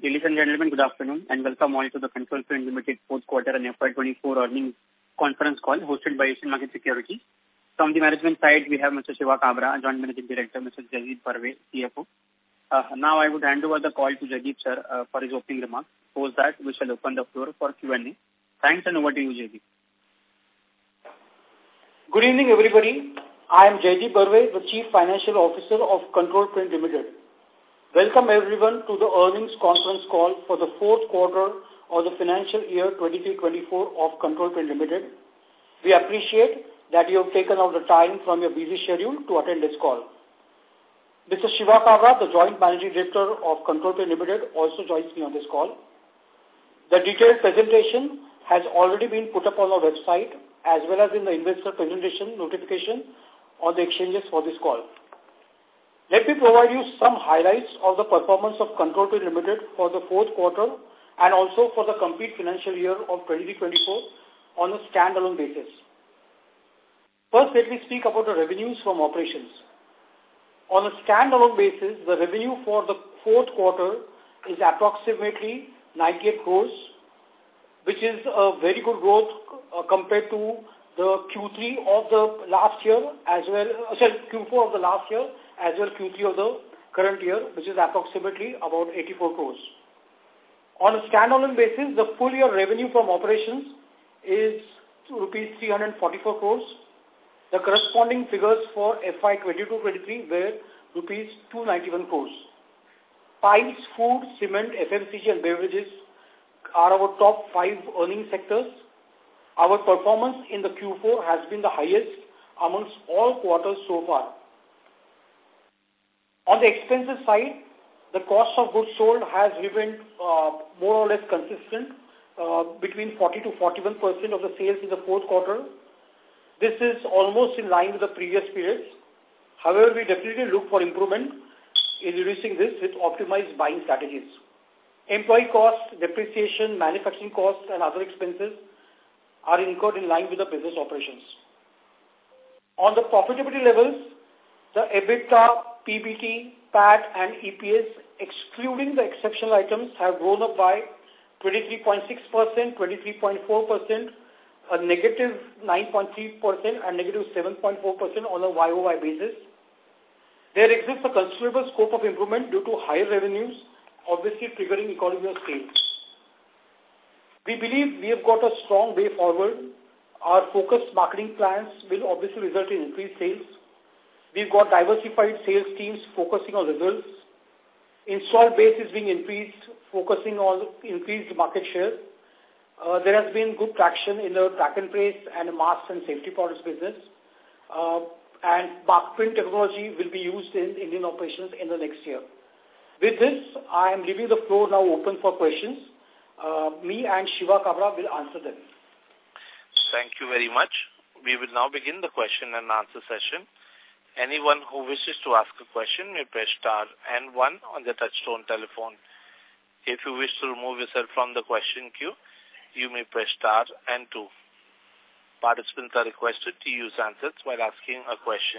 Ladies and gentlemen, good afternoon and welcome all to the Control Print Limited fourth quarter and FY24 earnings conference call hosted by Asian Market Securities. From the management side, we have Mr. Shiva Kabra, Joint Managing Director, Mr. Jaideep Barve, CFO. Now I would hand over the call to Jaideep sir for his opening remarks. Post that, we shall open the floor for Q&A. Thanks and over to you, Jaideep. Good evening, everybody. I am Jaideep Barve, the Chief Financial Officer of Control Print Limited. Welcome everyone to the earnings conference call for the fourth quarter of the financial year 23-24 of Control Print Limited. We appreciate that you have taken out the time from your busy schedule to attend this call. Mr. Shiva Kabra, the Joint Managing Director of Control Print Limited, also joins me on this call. The detailed presentation has already been put up on our website as well as in the investor presentation notification on the exchanges for this call. Let me provide you some highlights of the performance of Control Print Limited for the fourth quarter and also for the complete financial year of 23-24 on a standalone basis. First, let me speak about the revenues from operations. On a standalone basis, the revenue for the fourth quarter is approximately 98 crores, which is a very good growth compared to the Q3 of the last year as well, Q4 of the last year as well Q3 of the current year, which is approximately about 84 crores. On a standalone basis, the full year revenue from operations is rupees 344 crores. The corresponding figures for FY 22-23 were rupees 291 crores. Pipes, food, cement, FMCG and beverages are our top 5 earning sectors. Our performance in the Q4 has been the highest amongst all quarters so far. On the expenses side, the cost of goods sold has remained more or less consistent between 40 to 41% of the sales in the fourth quarter. This is almost in line with the previous periods. However, we definitely look for improvement in reducing this with optimized buying strategies. Employee costs, depreciation, manufacturing costs and other expenses are incurred in line with the business operations. On the profitability levels, the EBITDA, PBT, PAT and EPS, excluding the exceptional items, have grown up by 23.6%, 23.4%, a negative 9.3% and negative 7.4% on a YOY basis. There exists a considerable scope of improvement due to higher revenues, obviously triggering economy of scale. We believe we have got a strong way forward. Our focused marketing plans will obviously result in increased sales. We've got diversified sales teams focusing on results. Install base is being increased, focusing on increased market share. There has been good traction in the track and trace and masks and safety products business. And print technology will be used in Indian operations in the next year. With this, I am leaving the floor now open for questions. Me and Shiva Kabra will answer them. Thank you very much. We will now begin the question and answer session. Anyone who wishes to ask a question may press star and 1 on the touchtone telephone. If you wish to remove yourself from the question queue, you may press star and 2. Participants are requested to use handsets while asking a question.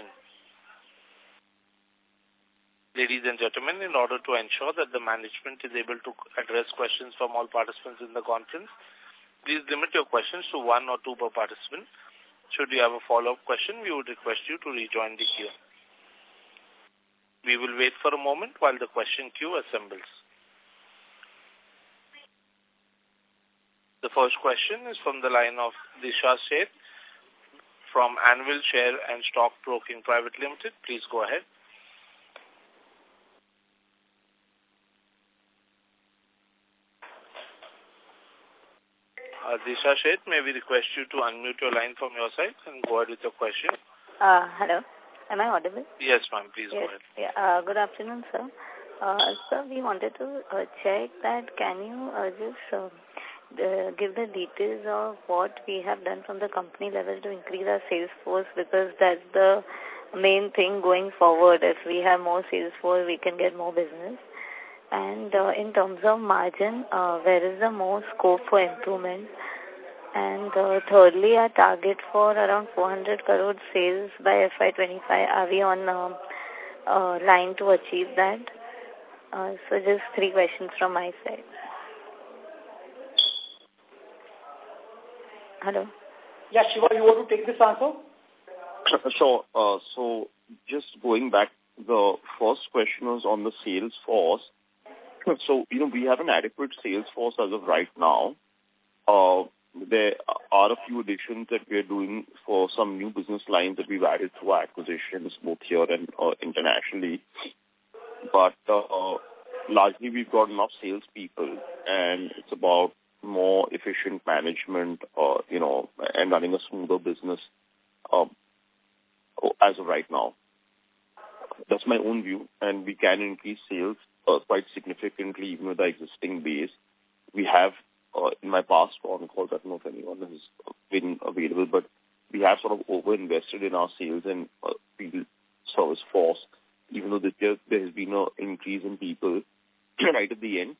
Ladies and gentlemen, in order to ensure that the management is able to address questions from all participants in the conference, please limit your questions to 1 or 2 per participant. Should you have a follow-up question, we would request you to rejoin the queue. We will wait for a moment while the question queue assembles. The first question is from the line of Disha Sheth from Anvil Share and Stock Broking Private Limited. Please go ahead. Disha Sheth, may we request you to unmute your line from your side and go ahead with your question. Hello. Am I audible? Yes, ma'am. Please go ahead. Yeah. Good afternoon, sir. Sir, we wanted to check that can you just give the details of what we have done from the company level to increase our sales force, because that's the main thing going forward. If we have more sales force, we can get more business. And in terms of margin, where is the more scope for improvement? And thirdly, our target for around 400 crore sales by FY25, are we on line to achieve that? So just 3 questions from my side. Hello? Yeah, Shiva, you want to take this answer? Sure. So just going back, the first question was on the sales force. So, we have an adequate sales force as of right now. There are a few additions that we are doing for some new business lines that we've added through acquisitions, both here and internationally. But largely, we've got enough salespeople, and it's about more efficient management, and running a smoother business as of right now. That's my own view, and we can increase sales quite significantly even with the existing base. We have, in my past phone calls, I don't know if anyone has been available, but we have sort of over-invested in our sales and field service force, even though this year there has been an increase in people right at the end,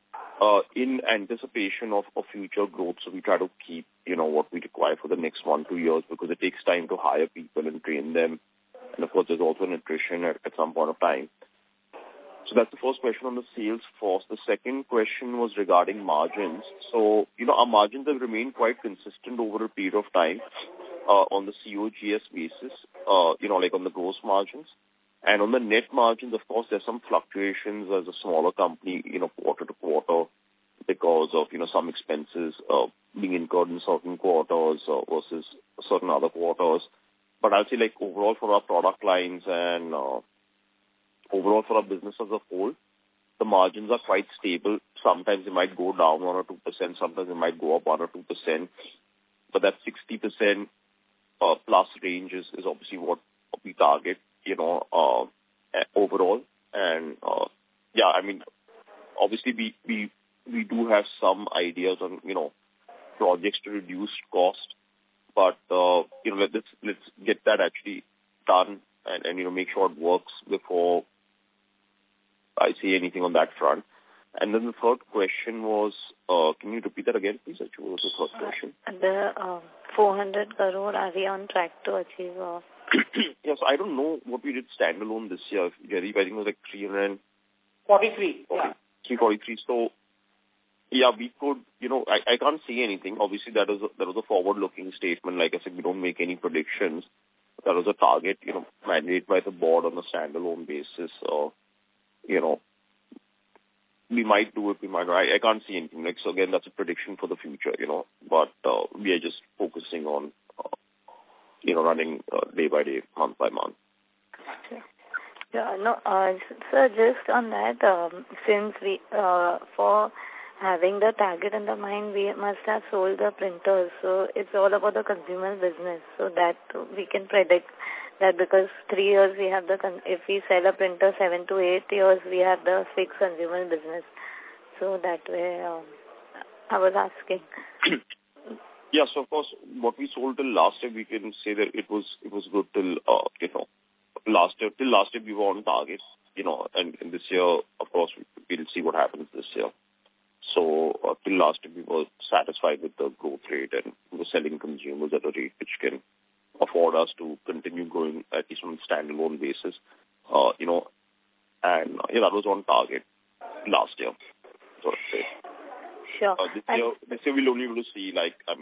in anticipation of future growth. So we try to keep, what we require for the next 1-2 years, because it takes time to hire people and train them. And of course, there's also an attrition at some point of time. So that's the first question on the sales force. The second question was regarding margins. So, our margins have remained quite consistent over a period of time on the COGS basis, like on the gross margins. And on the net margins, of course, there's some fluctuations as a smaller company, quarter to quarter, because of, some expenses being incurred in certain quarters versus certain other quarters. But I'll say, like, overall for our product lines and overall for our business as a whole, the margins are quite stable. Sometimes they might go down 1 or 2%. Sometimes they might go up 1 or 2%. But that 60% plus range is obviously what we target, overall. And, obviously we do have some ideas on, projects to reduce cost. But, let's get that actually done and make sure it works before I say anything on that front. And then the third question was, can you repeat that again, please? What was the third question? The 400 crore, are we on track to achieve? Yes, I don't know what we did standalone this year. Jerry, I think it was like 343. Yeah. 343. So, yeah, we could, I can't say anything. Obviously, that was a forward-looking statement. Like I said, we don't make any predictions. That was a target, mandated by the board on a standalone basis. We might do it, we might not. I can't see anything. So again, that's a prediction for the future, But we are just focusing on, running day by day, month by month. Okay. Yeah, no, sir, just on that, since we, for having the target in the mind, we must have sold the printers. So it's all about the consumer business. So that we can predict that, because 3 years we have if we sell a printer, 7 to 8 years, we have the fixed consumer business. So that way, I was asking. Yes, of course, what we sold till last year, we can say that it was good till, last year. Till last year, we were on target, and this year, of course, we'll see what happens this year. So till last year, we were satisfied with the growth rate, and we were selling consumers at a rate which can afford us to continue growing, at least on a standalone basis, and that was on target last year, so to say. Sure. This year we'll only be able to see,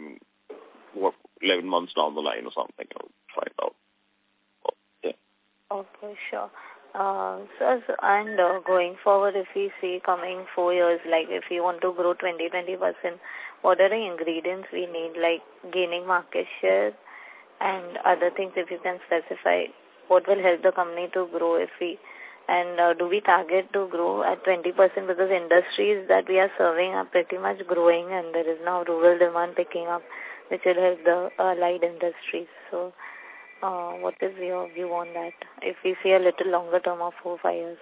11 months down the line or something, find out. Yeah. Okay, sure. So, and going forward, if we see coming 4 years, like if we want to grow 20%, what are the ingredients we need, like gaining market share and other things, if you can specify, what will help the company to grow if we, and do we target to grow at 20%, because industries that we are serving are pretty much growing and there is now rural demand picking up, which will help the allied industries. So what is your view on that, if we see a little longer term of 4 or 5 years?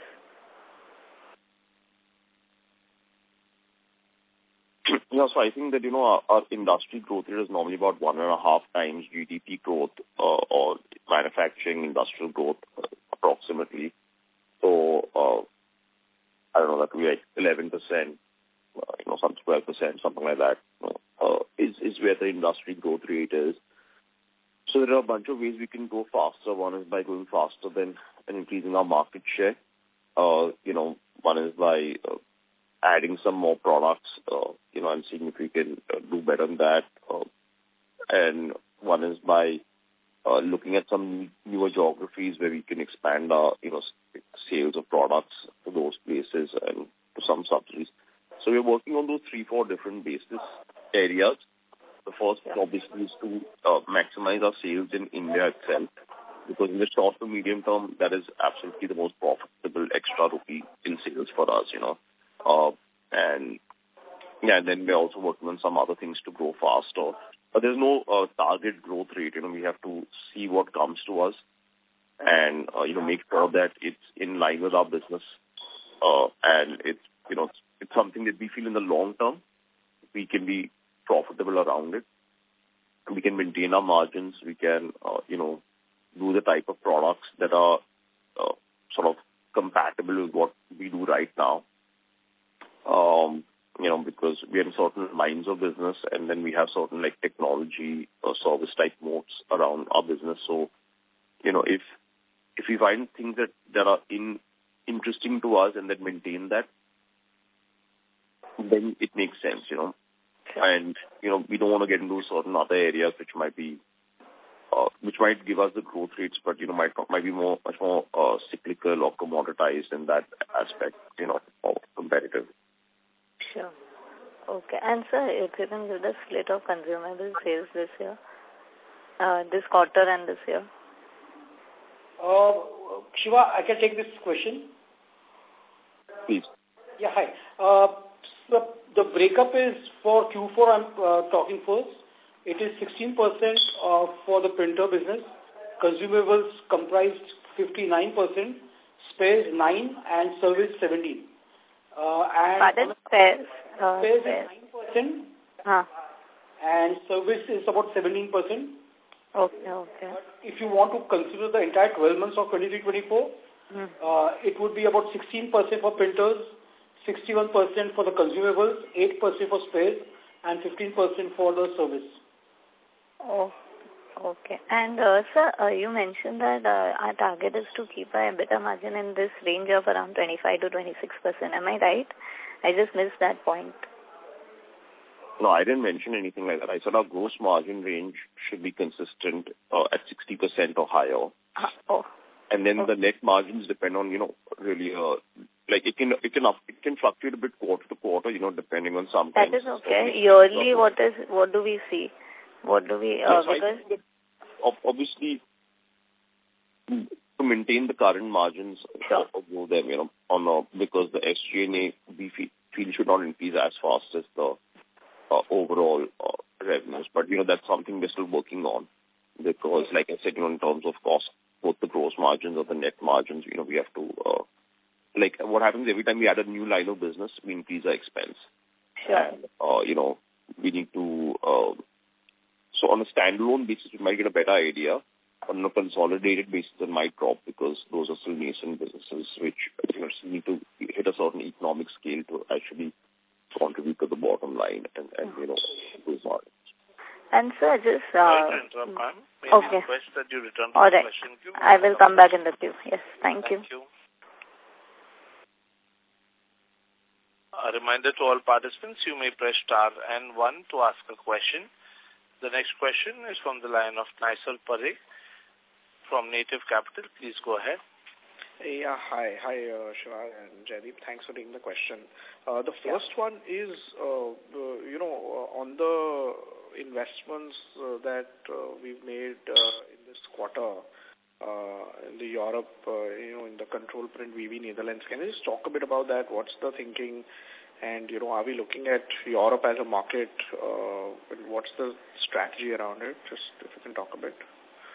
Yeah, so I think that, our industry growth rate is normally about 1.5 times GDP growth or manufacturing industrial growth approximately. So, I don't know, that would be like 11%, some 12%, something like that, is where the industry growth rate is. So there are a bunch of ways we can go faster. One is by going faster than and increasing our market share. One is by adding some more products, and seeing if we can do better than that. And one is by looking at some newer geographies where we can expand our, sales of products to those places and to some subsidies. So we're working on those 3-4 different basis areas. The first, obviously, is to maximize our sales in India itself, because in the short to medium term, that is absolutely the most profitable extra rupee in sales for us, and then we're also working on some other things to grow faster. But there's no target growth rate. We have to see what comes to us and, make sure that it's in line with our business. And it's something that we feel in the long term, we can be profitable around it. We can maintain our margins. We can, do the type of products that are sort of compatible with what we do right now. Because we have certain lines of business and then we have certain like technology or service type modes around our business. So, if we find things that are interesting to us and that maintain that, then it makes sense, And, we don't want to get into certain other areas which might give us the growth rates, but, might be much more cyclical or commoditized in that aspect, or competitive. Sure. Okay. And sir, if you can give the split of consumable sales this year, this quarter and this year. Shiva, I can take this question. Please. Yeah, hi. The breakup is for Q4, I'm talking first. It is 16% for the printer business. Consumables comprised 59%, spares 9%, and service 17%. Pardon? Spares? Spares is 9%, and service is about 17%. Okay. But if you want to consider the entire 12 months of 23-24, it would be about 16% for printers, 61% for the consumables, 8% for spares, and 15% for the service. Oh, okay. And sir, you mentioned that our target is to keep our EBITDA margin in this range of around 25 to 26%. Am I right? I just missed that point. No, I didn't mention anything like that. I said our gross margin range should be consistent at 60% or higher. And then the net margins depend on, really, it can fluctuate a bit quarter to quarter, depending on some things. That is okay. Yearly, what do we see? What do we, because... Obviously, to maintain the current margins, sure, go them, because the SG&A, we feel should not increase as fast as the overall revenues. But, that's something we're still working on, because, like I said, in terms of cost, both the gross margins or the net margins, we have to, what happens every time we add a new line of business, we increase our expense. Sure. And, we need to, so on a standalone basis, we might get a better idea. On a consolidated basis, it might drop because those are still nascent businesses, which need to hit a certain economic scale to actually contribute to the bottom line and those margins. And sir, just... Sorry to interrupt, ma'am. May I request that you return to the question queue? I will come back in the queue. Yes, thank you. A reminder to all participants, you may press star and 1 to ask a question. The next question is from the line of Naisal Parekh from Native Capital. Please go ahead. Yeah, hi, Shiva and Jaideep. Thanks for taking the question. The first one is, on the investments that we've made in this quarter in the Europe, in the Control Print VV Netherlands. Can you just talk a bit about that? What's the thinking? And, are we looking at Europe as a market? What's the strategy around it? Just if you can talk a bit.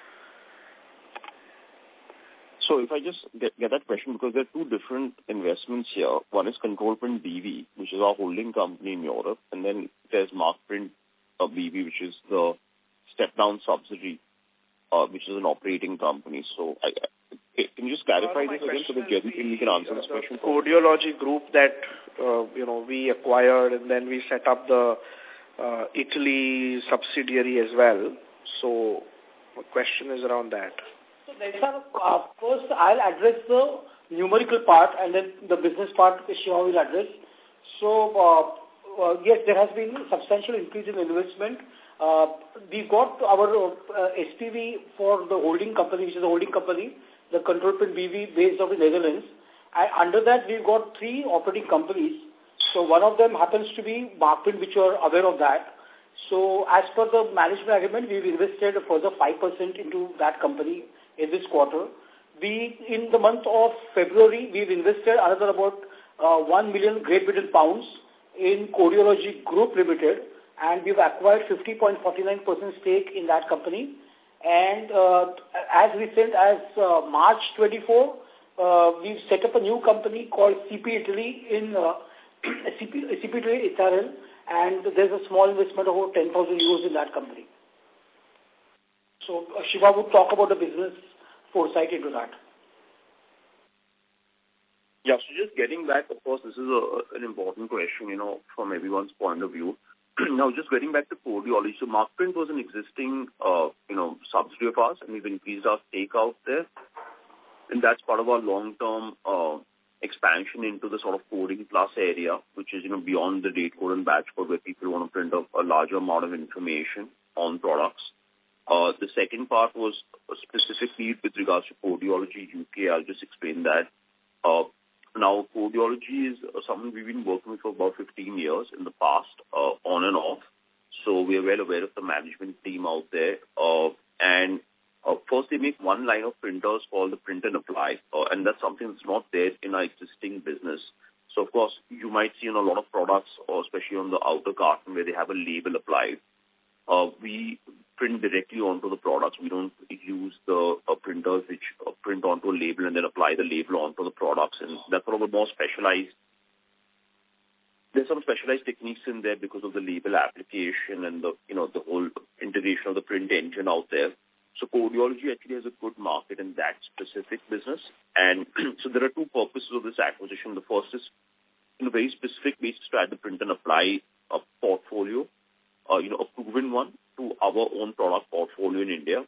So if I just get that question, because there are two different investments here. One is Control Print BV, which is our holding company in Europe. And then there's Markprint BV, which is the step-down subsidiary, which is an operating company. So can you just clarify this again so that Jaideep can answer this question? The Codeology group that, we acquired, and then we set up the Italy subsidiary as well. So my question is around that. So first, I'll address the numerical part, and then the business part Shiva will address. So, yes, there has been substantial increase in investment. We got our SPV for the holding company, which is a holding company, the Control Print BV based out in Netherlands. And under that, we've got 3 operating companies. So one of them happens to be Markprint, which you are aware of that. So as per the management agreement, we've invested a further 5% into that company in this quarter. In the month of February, we've invested another about 1 million Great Britain pounds in Codeology Group Limited, and we've acquired 50.49% stake in that company. And as recent as March 24, we've set up a new company called CP Italy in CP Italy SRL, and there's a small investment of about 10,000 euros in that company. So Shiva would talk about the business foresight into that. Yeah, so just getting back, of course, this is an important question, from everyone's point of view. Now, just getting back to Codeology, so Markprint was an existing, subsidiary of ours, and we've increased our stake out there. And that's part of our long-term expansion into the sort of coding plus area, which is, beyond the date code and batch code, where people want to print a larger amount of information on products. The second part was specifically with regards to Codeology UK. I'll just explain that. Now, Codeology is something we've been working with for about 15 years in the past, on and off. So we are well aware of the management team out there. First, they make one line of printers called the print and apply, and that's something that's not there in our existing business. So, of course, you might see in a lot of products, or especially on the outer carton, where they have a label applied. We print directly onto the products. We don't use the printers which print onto a label and then apply the label onto the products. And that's sort of a more specialized. There's some specialized techniques in there because of the label application and the whole integration of the print engine out there. So Codeology actually has a good market in that specific business. And so there are 2 purposes of this acquisition. The first is, in a very specific basis, to add the print and apply portfolio, a proven one, to our own product portfolio in India.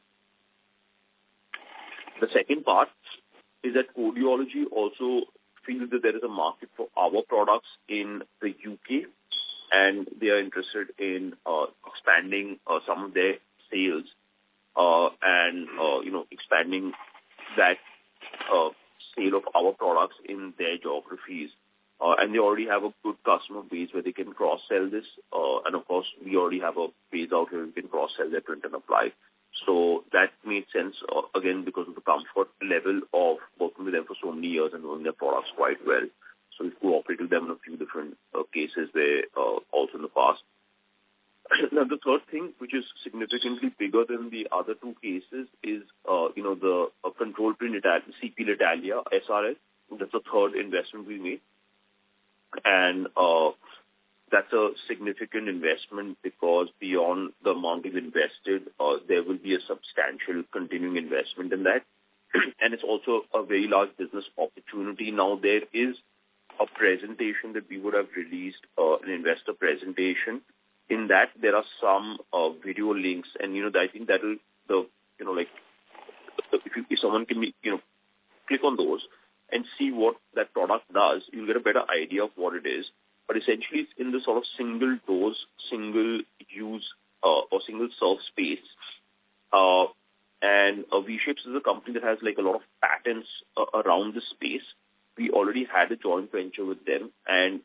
The second part is that Codeology also feels that there is a market for our products in the UK, and they are interested in expanding some of their sales and expanding that sale of our products in their geographies. And they already have a good customer base where they can cross-sell this. And, of course, we already have a base out here we can cross-sell their print and apply. So that made sense, again, because of the comfort level of working with them for so many years and knowing their products quite well. So we've cooperated with them in a few different cases there also in the past. Now, the third thing, which is significantly bigger than the other 2 cases, is, the Control Print CP Italia SRL. That's the third investment we made. And that's a significant investment because beyond the amount we've invested, there will be a substantial continuing investment in that. And it's also a very large business opportunity. Now, there is a presentation that we would have released, an investor presentation. In that, there are some video links, and, I think that will, if someone can, click on those and see what that product does, you'll get a better idea of what it is. But essentially, it's in the sort of single dose, single use, or single serve space. And V-Shapes is a company that has a lot of patents around the space. We already had a joint venture with them, and,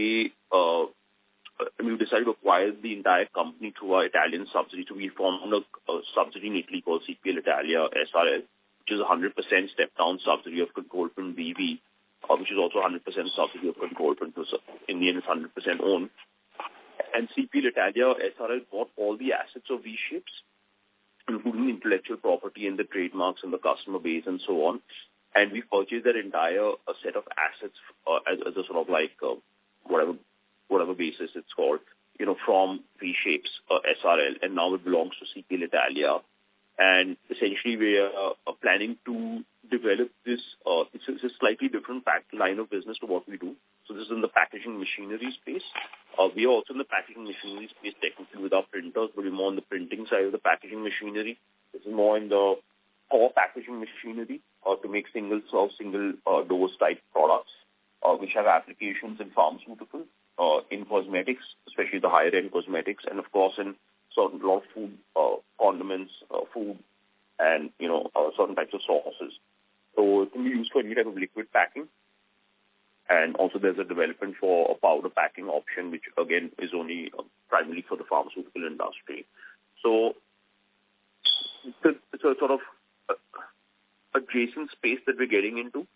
we decided to acquire the entire company through our Italian subsidiary. So we formed a subsidiary in Italy called CP Italia SRL, which is a 100% step-down subsidiary of Control Print BV, which is also 100% subsidiary of Control Print. So in the end, it's 100% owned. And CP Italia SRL bought all the assets of V-Shapes, including intellectual property and the trademarks and the customer base and so on. And we purchased that entire set of assets as a sort of whatever basis it's called, from V-Shapes SRL, and now it belongs to CP Italia. And essentially, we are planning to develop this. It's a slightly different line of business to what we do. So this is in the packaging machinery space. We are also in the packaging machinery space technically with our printers, but we're more on the printing side of the packaging machinery. This is more in the core packaging machinery, to make single-serve, single-dose type products, which have applications in pharmaceuticals, in cosmetics, especially the higher-end cosmetics, and of course in certain lot of food, condiments, food, and certain types of sauces. So it can be used for any type of liquid packing. And also there's a development for a powder packing option, which again is only primarily for the pharmaceutical industry. So it's a sort of adjacent space that we're getting into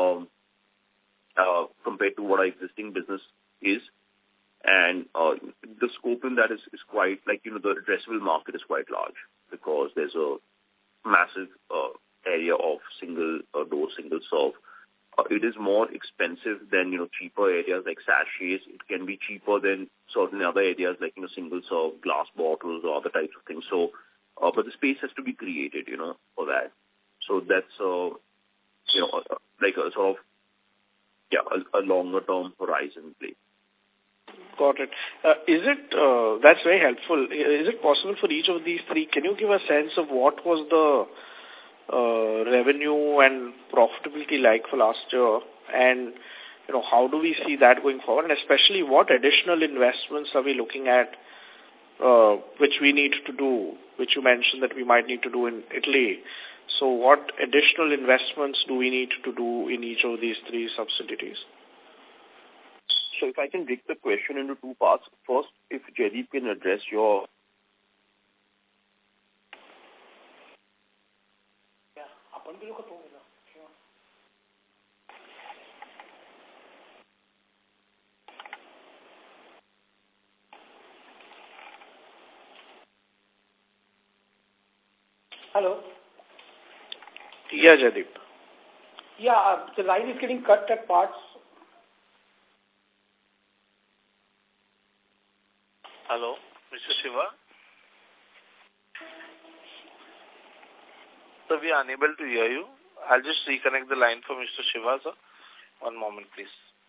compared to what our existing business is. And the scope in that is quite, like, the addressable market is quite large because there's a massive area of single-dose, single-serve. It is more expensive than, cheaper areas like sachets. It can be cheaper than certain other areas like, single-serve glass bottles or other types of things. So, but the space has to be created, for that. So that's, like a sort of, a longer-term horizon play. Got it. That's very helpful. Is it possible for each of these three, can you give a sense of what was the revenue and profitability like for last year, and how do we see that going forward, and especially what additional investments are we looking at which we need to do, which you mentioned that we might need to do in Italy. So what additional investments do we need to do in each of these three subsidiaries? So if I can break the question into two parts. First, if Jaideep can address your... Hello? Yeah, Jaideep. Yeah, the line is getting cut at parts. Hello, Mr. Shiva? So we are unable to hear you. I'll just reconnect the line for Mr. Shiva, sir. One moment, please.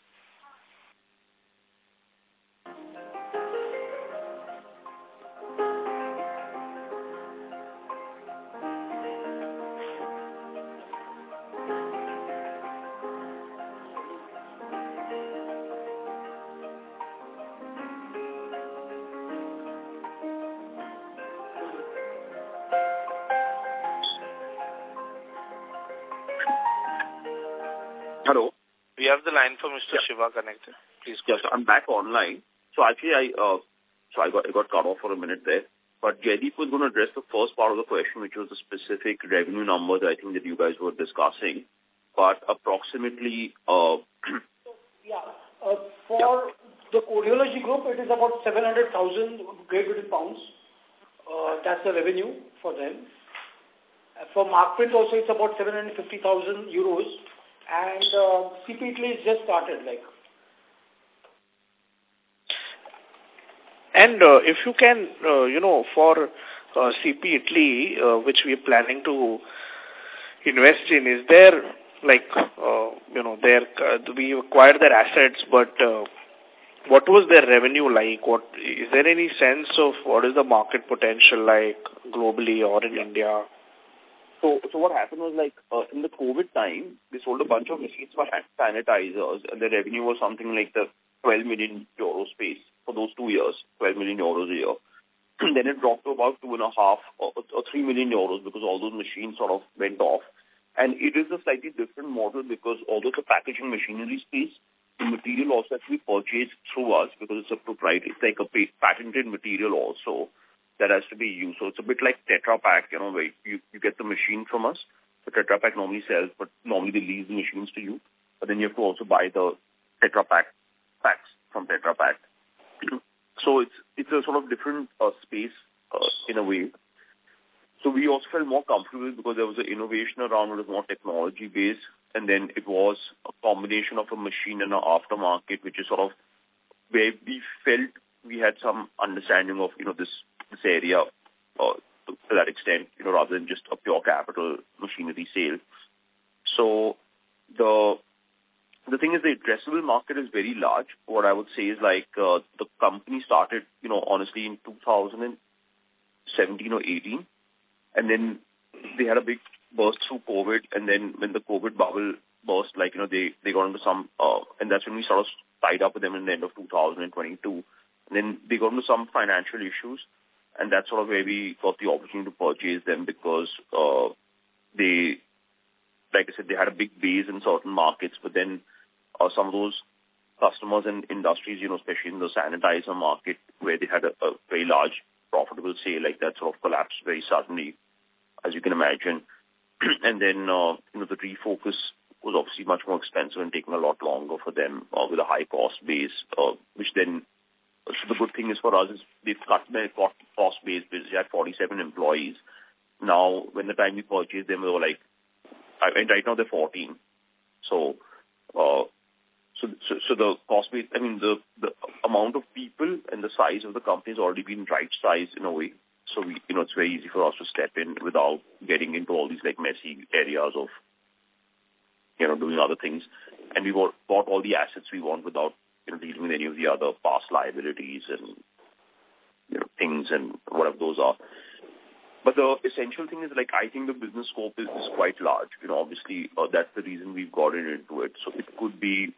Hello? We have the line for Mr. Shiva connected. Please go ahead. Yes, I'm back online. So actually, I got cut off for a minute there. But Jaideep was going to address the first part of the question, which was the specific revenue numbers I think that you guys were discussing. But approximately... For the Codeology Group, it is about 700,000 Great Britain pounds. That's the revenue for them. For Markprint also, it's about 750,000 euros. And CP Italy is just started, like. And if you can, for CP Italy, which we are planning to invest in, is there, like, we acquired their assets, but what was their revenue like? Is there any sense of what is the market potential like globally or in India? So what happened was, like, in the COVID time, they sold a bunch of machines for hand sanitizers, and the revenue was something like the 12 million euro space for those 2 years, 12 million euros a year. Then it dropped to about 2.5 or 3 million euros because all those machines sort of went off. And it is a slightly different model because although it's a packaging machinery space, the material also has to be purchased through us because it's a proprietary, it's like a patented material also that has to be used. So it's a bit like Tetra Pak, where you get the machine from us. The Tetra Pak normally sells, but normally they lease the machines to you. But then you have to also buy the Tetra Pak packs from Tetra Pak. So it's a sort of different space in a way. So we also felt more comfortable because there was an innovation around it, was more technology based, and then it was a combination of a machine and an aftermarket, which is sort of where we felt we had some understanding of this area to that extent, rather than just a pure capital machinery sale. So the thing is, the addressable market is very large. What I would say is, like, the company started, honestly, in 2017 or 18, and then they had a big burst through COVID, and then when the COVID bubble burst, like, they got into some, and that's when we sort of tied up with them in the end of 2022. And then they got into some financial issues, and that's sort of where we got the opportunity to purchase them because they, like I said, they had a big base in certain markets, but then some of those customers and industries, especially in the sanitizer market, where they had a very large profitable sale, like that sort of collapsed very suddenly, as you can imagine. And then, the refocus was obviously much more expensive and taking a lot longer for them with a high cost base, which then, so the good thing is for us is they've cut their cost base because they had 47 employees. Now, when the time we purchased them, they were like, and right now they're 14. So the cost base, the amount of people and the size of the company has already been right-sized in a way. So we, it's very easy for us to step in without getting into all these like messy areas of, doing other things. And we bought all the assets we want without, dealing with any of the other past liabilities and, things and whatever those are. But the essential thing is, like, I think the business scope is quite large. Obviously, that's the reason we've gotten into it. So it could be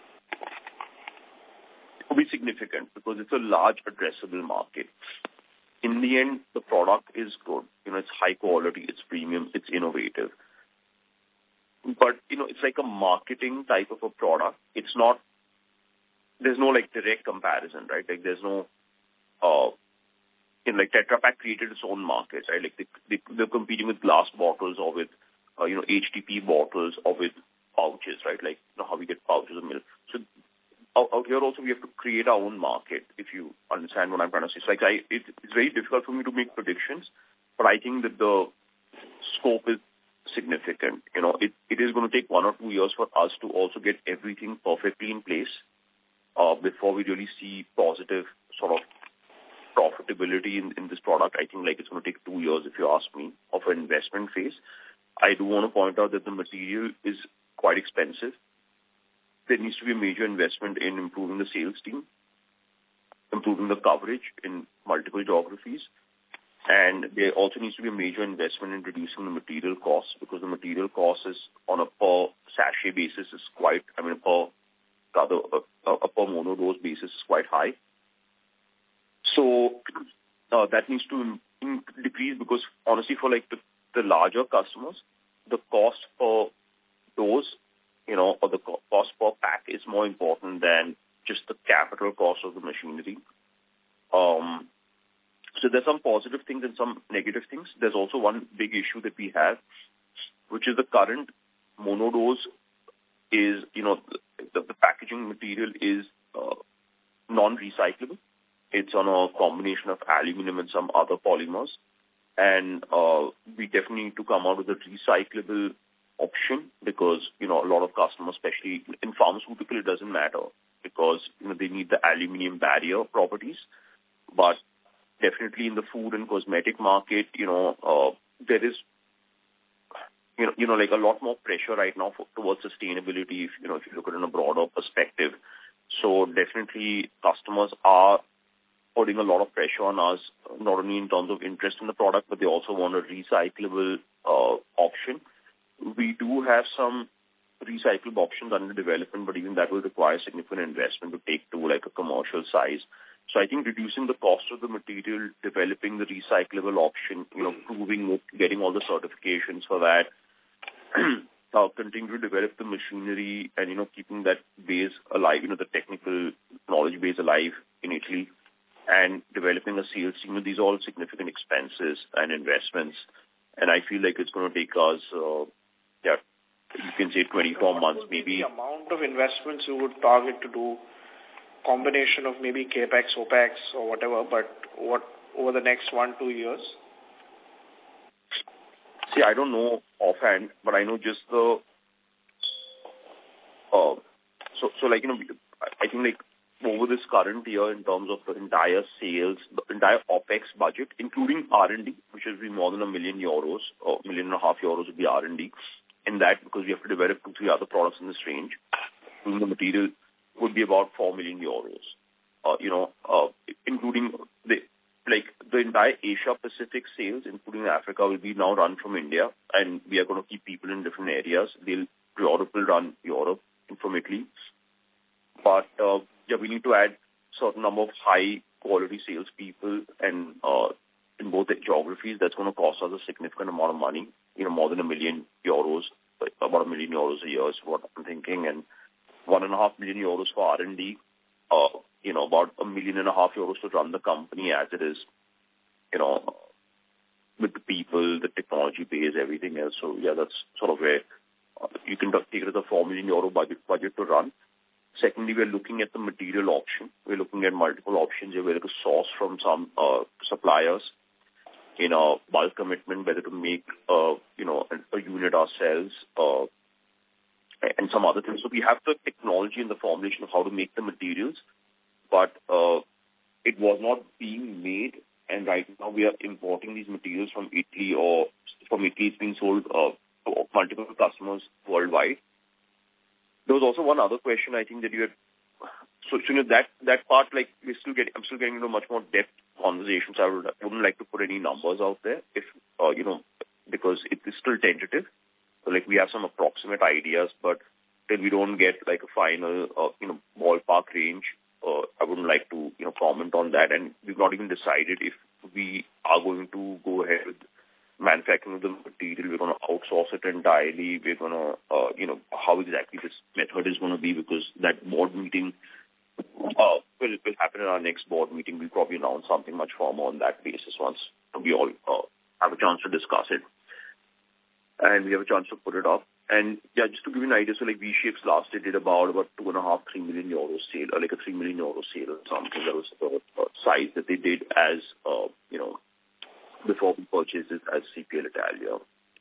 significant because it's a large addressable market. In the end, the product is good. It's high quality, it's premium, it's innovative. But, it's like a marketing type of a product. It's not, there's no like direct comparison, right? Like there's no, like Tetra Pak created its own market, right? Like they're competing with glass bottles or with, HTP bottles or with pouches, right? Like, how we get pouches of milk. So out here also we have to create our own market, if you understand what I'm trying to say. So like it's very difficult for me to make predictions, but I think that the scope is significant. It is going to take 1 or 2 years for us to also get everything perfectly in place before we really see positive sort of profitability in this product. I think like it's going to take 2 years, if you ask me, of an investment phase. I do want to point out that the material is quite expensive. There needs to be a major investment in improving the sales team, improving the coverage in multiple geographies, and there also needs to be a major investment in reducing the material costs because the material cost is on a per sachet basis is quite, a per monodose basis is quite high. So that needs to decrease because honestly for like the larger customers, the cost per dose, or the cost per pack is more important than just the capital cost of the machinery. So there's some positive things and some negative things. There's also one big issue that we have, which is the current monodose is, the packaging material is non-recyclable. It's on a combination of aluminum and some other polymers. And we definitely need to come out with a recyclable option because, a lot of customers, especially in pharmaceutical, it doesn't matter because, they need the aluminum barrier properties. But definitely in the food and cosmetic market, there is, like a lot more pressure right now towards sustainability if you look at it in a broader perspective. So definitely customers are putting a lot of pressure on us, not only in terms of interest in the product, but they also want a recyclable option. We do have some recyclable options under development, but even that will require significant investment to take to like a commercial size. So I think reducing the cost of the material, developing the recyclable option, proving, getting all the certifications for that, continue to develop the machinery and, keeping that base alive, the technical knowledge base alive in Italy and developing a sales team. These are all significant expenses and investments. And I feel like it's going to take us, you can say 24 months maybe. The amount of investments you would target to do, combination of maybe CAPEX, OPEX or whatever, but what over the next 1-2 years? See, I don't know offhand, but I know just the, I think like over this current year in terms of the entire sales, the entire OPEX budget, including R&D, which will be more than €1 million or €1.5 million would be R&D. In that, because we have to develop 2-3 other products in this range, including the material, would be about €4 million. Including like the entire Asia Pacific sales, including Africa, will be now run from India, and we are going to keep people in different areas. Europe will run Europe from Italy. But, we need to add certain number of high-quality salespeople and in both the geographies. That's going to cost us a significant amount of money, more than €1 million, about €1 million a year is what I'm thinking, and €1.5 million for R&D, about €1.5 million to run the company as it is, with the people, the technology base, everything else. So, that's sort of where you can take it as a €4 million budget to run. Secondly, we're looking at the material option. We're looking at multiple options, whether to source from some suppliers in a bulk commitment, whether to make a unit ourselves, and some other things. So we have the technology and the formulation of how to make the materials, but it was not being made, and right now we are importing these materials from Italy, or from Italy it's being sold to multiple customers worldwide. There was also one other question I think that you had. So that part, like I'm still getting into much more depth conversations. I wouldn't like to put any numbers out there if because it is still tentative. So like we have some approximate ideas, but till we don't get like a final ballpark range, I wouldn't like to comment on that. And we've not even decided if we are going to go ahead with manufacturing of the material. We're going to outsource it entirely. We're going to how exactly this method is going to be, because that board meeting will happen in our next board meeting. We'll probably announce something much firmer on that basis once we all have a chance to discuss it and we have a chance to put it up. And just to give you an idea, so like V-Shapes last year did about 2.5-3 million euro sale, or like a 3 million euro sale or something. That was the size that they did as before we purchased it as CPL Italia.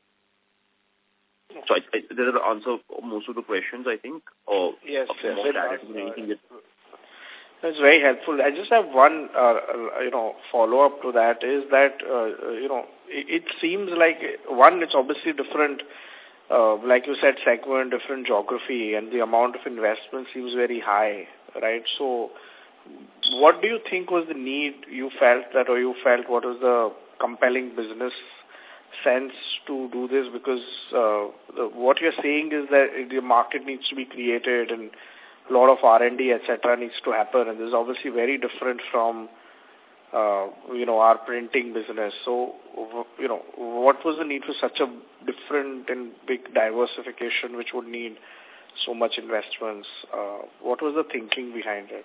So did that answer most of the questions, I think? Or yes. Anything that... That's very helpful. I just have one, follow-up to that is that, it seems like, one, it's obviously different, like you said, segment, different geography, and the amount of investment seems very high, right? So what do you think was the need you felt what was the compelling business sense to do this? Because what you're saying is that the market needs to be created and a lot of R&D, etc. needs to happen, and this is obviously very different from, our printing business. So, what was the need for such a different and big diversification which would need so much investments? What was the thinking behind it?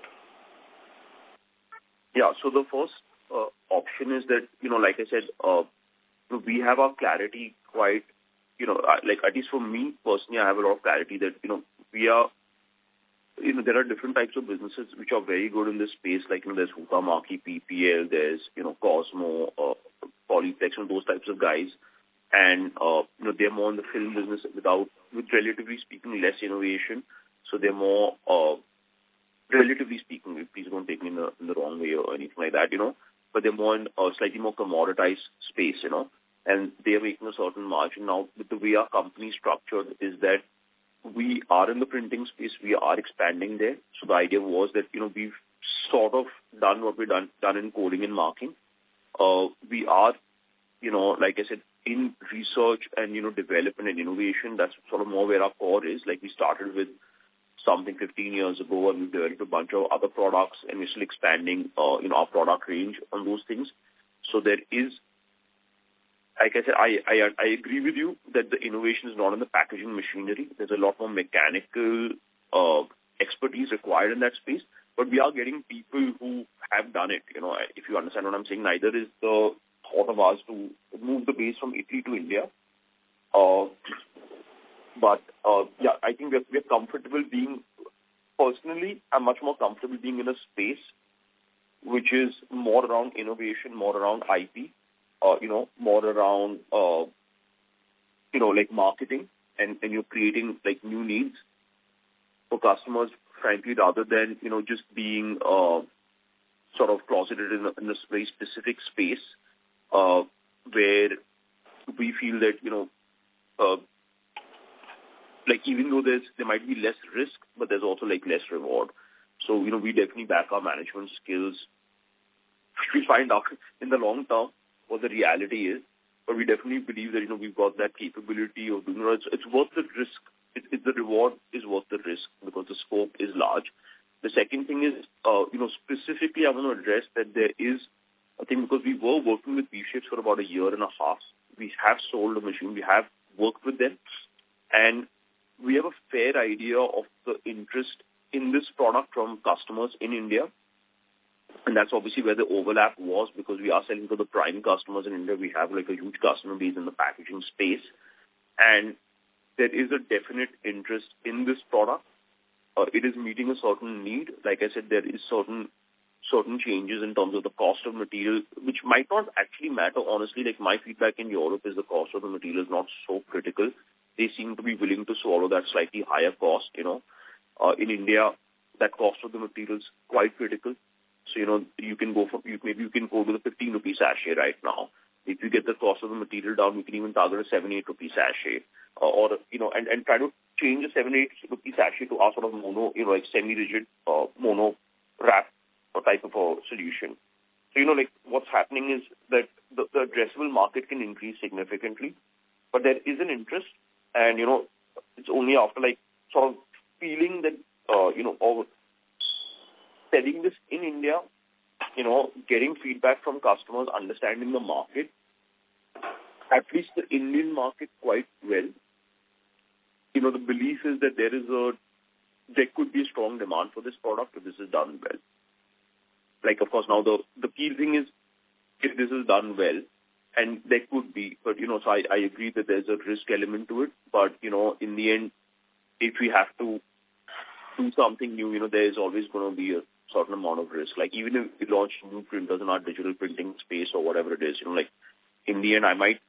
Yeah, so the first option is that, like I said, we have our clarity quite, like at least for me personally, I have a lot of clarity that, we are, there are different types of businesses which are very good in this space. Like, there's Huhtamaki, PPL, there's, Cosmo, Polyplex, and those types of guys. And, they're more in the film business with relatively speaking, less innovation. So they're more, relatively speaking, please don't take me in the wrong way or anything like that, but they're more in a slightly more commoditized space, and they're making a certain margin. Now, with the way our company is structured is that we are in the printing space, we are expanding there. So the idea was that, we've sort of done what we've done in coding and marking. We are, like I said, in research and, development and innovation. That's sort of more where our core is. Like we started with something 15 years ago, and we developed a bunch of other products, and we're still expanding, our product range on those things. So there is, like I said, I agree with you that the innovation is not in the packaging machinery. There's a lot more mechanical expertise required in that space, but we are getting people who have done it. If you understand what I'm saying, neither is the thought of ours to move the base from Italy to India. But I think we're comfortable being, personally, I'm much more comfortable being in a space which is more around innovation, more around IP, more around, like marketing, and you're creating like new needs for customers, frankly, rather than, just being sort of closeted in a very specific space where we feel that, like even though there might be less risk, but there's also like less reward. So, we definitely back our management skills we find out in the long term what the reality is. But we definitely believe that, we've got that capability of doing it. It's worth the risk. It's the reward is worth the risk because the scope is large. The second thing is, specifically I want to address that there is, I think because we were working with V-Shapes for about a year and a half, we have sold a machine, we have worked with them, and we have a fair idea of the interest in this product from customers in India. And that's obviously where the overlap was, because we are selling to the prime customers in India. We have like a huge customer base in the packaging space. And there is a definite interest in this product. It is meeting a certain need. Like I said, there is certain changes in terms of the cost of material, which might not actually matter. Honestly, like my feedback in Europe is the cost of the material is not so critical. They seem to be willing to swallow that slightly higher cost, In India, that cost of the material is quite critical. So, you can go maybe you can go to the 15 rupee sachet right now. If you get the cost of the material down, you can even target a 7-8 rupee sachet, and try to change a 7-8 rupee sachet to our sort of mono, like semi-rigid mono wrap type of a solution. So, like what's happening is that the addressable market can increase significantly, but there is an interest, and, it's only after like sort of feeling that, or selling this in India, getting feedback from customers, understanding the market, at least the Indian market quite well. The belief is that there could be a strong demand for this product if this is done well. Like, of course, now the key thing is if this is done well, and there could be, but, so I agree that there's a risk element to it, but, in the end, if we have to do something new, there is always going to be a certain amount of risk. Like, even if we launch new printers in our digital printing space or whatever it is, like, in the end, I might,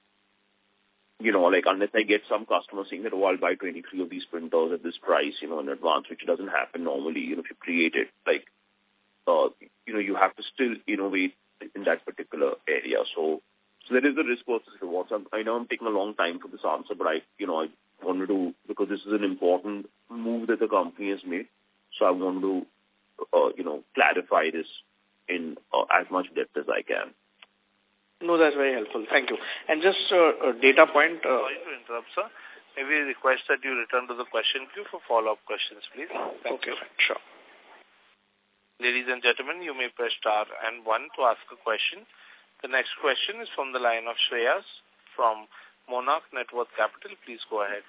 like, unless I get some customer saying that, I'll buy 23 of these printers at this price, in advance, which doesn't happen normally, if you create it, like, you have to still innovate in that particular area. So there is a risk versus reward. I know I'm taking a long time for this answer, but I wanted to, because this is an important move that the company has made. So I wanted to, clarify this in as much depth as I can. No, that's very helpful. Thank you. And just a data point. Sorry to interrupt, sir. Maybe request that you return to the question queue for follow-up questions, please. Thank you. Sure. Ladies and gentlemen, you may press star and 1 to ask a question. The next question is from the line of Shreyas from Monarch Networth Capital. Please go ahead.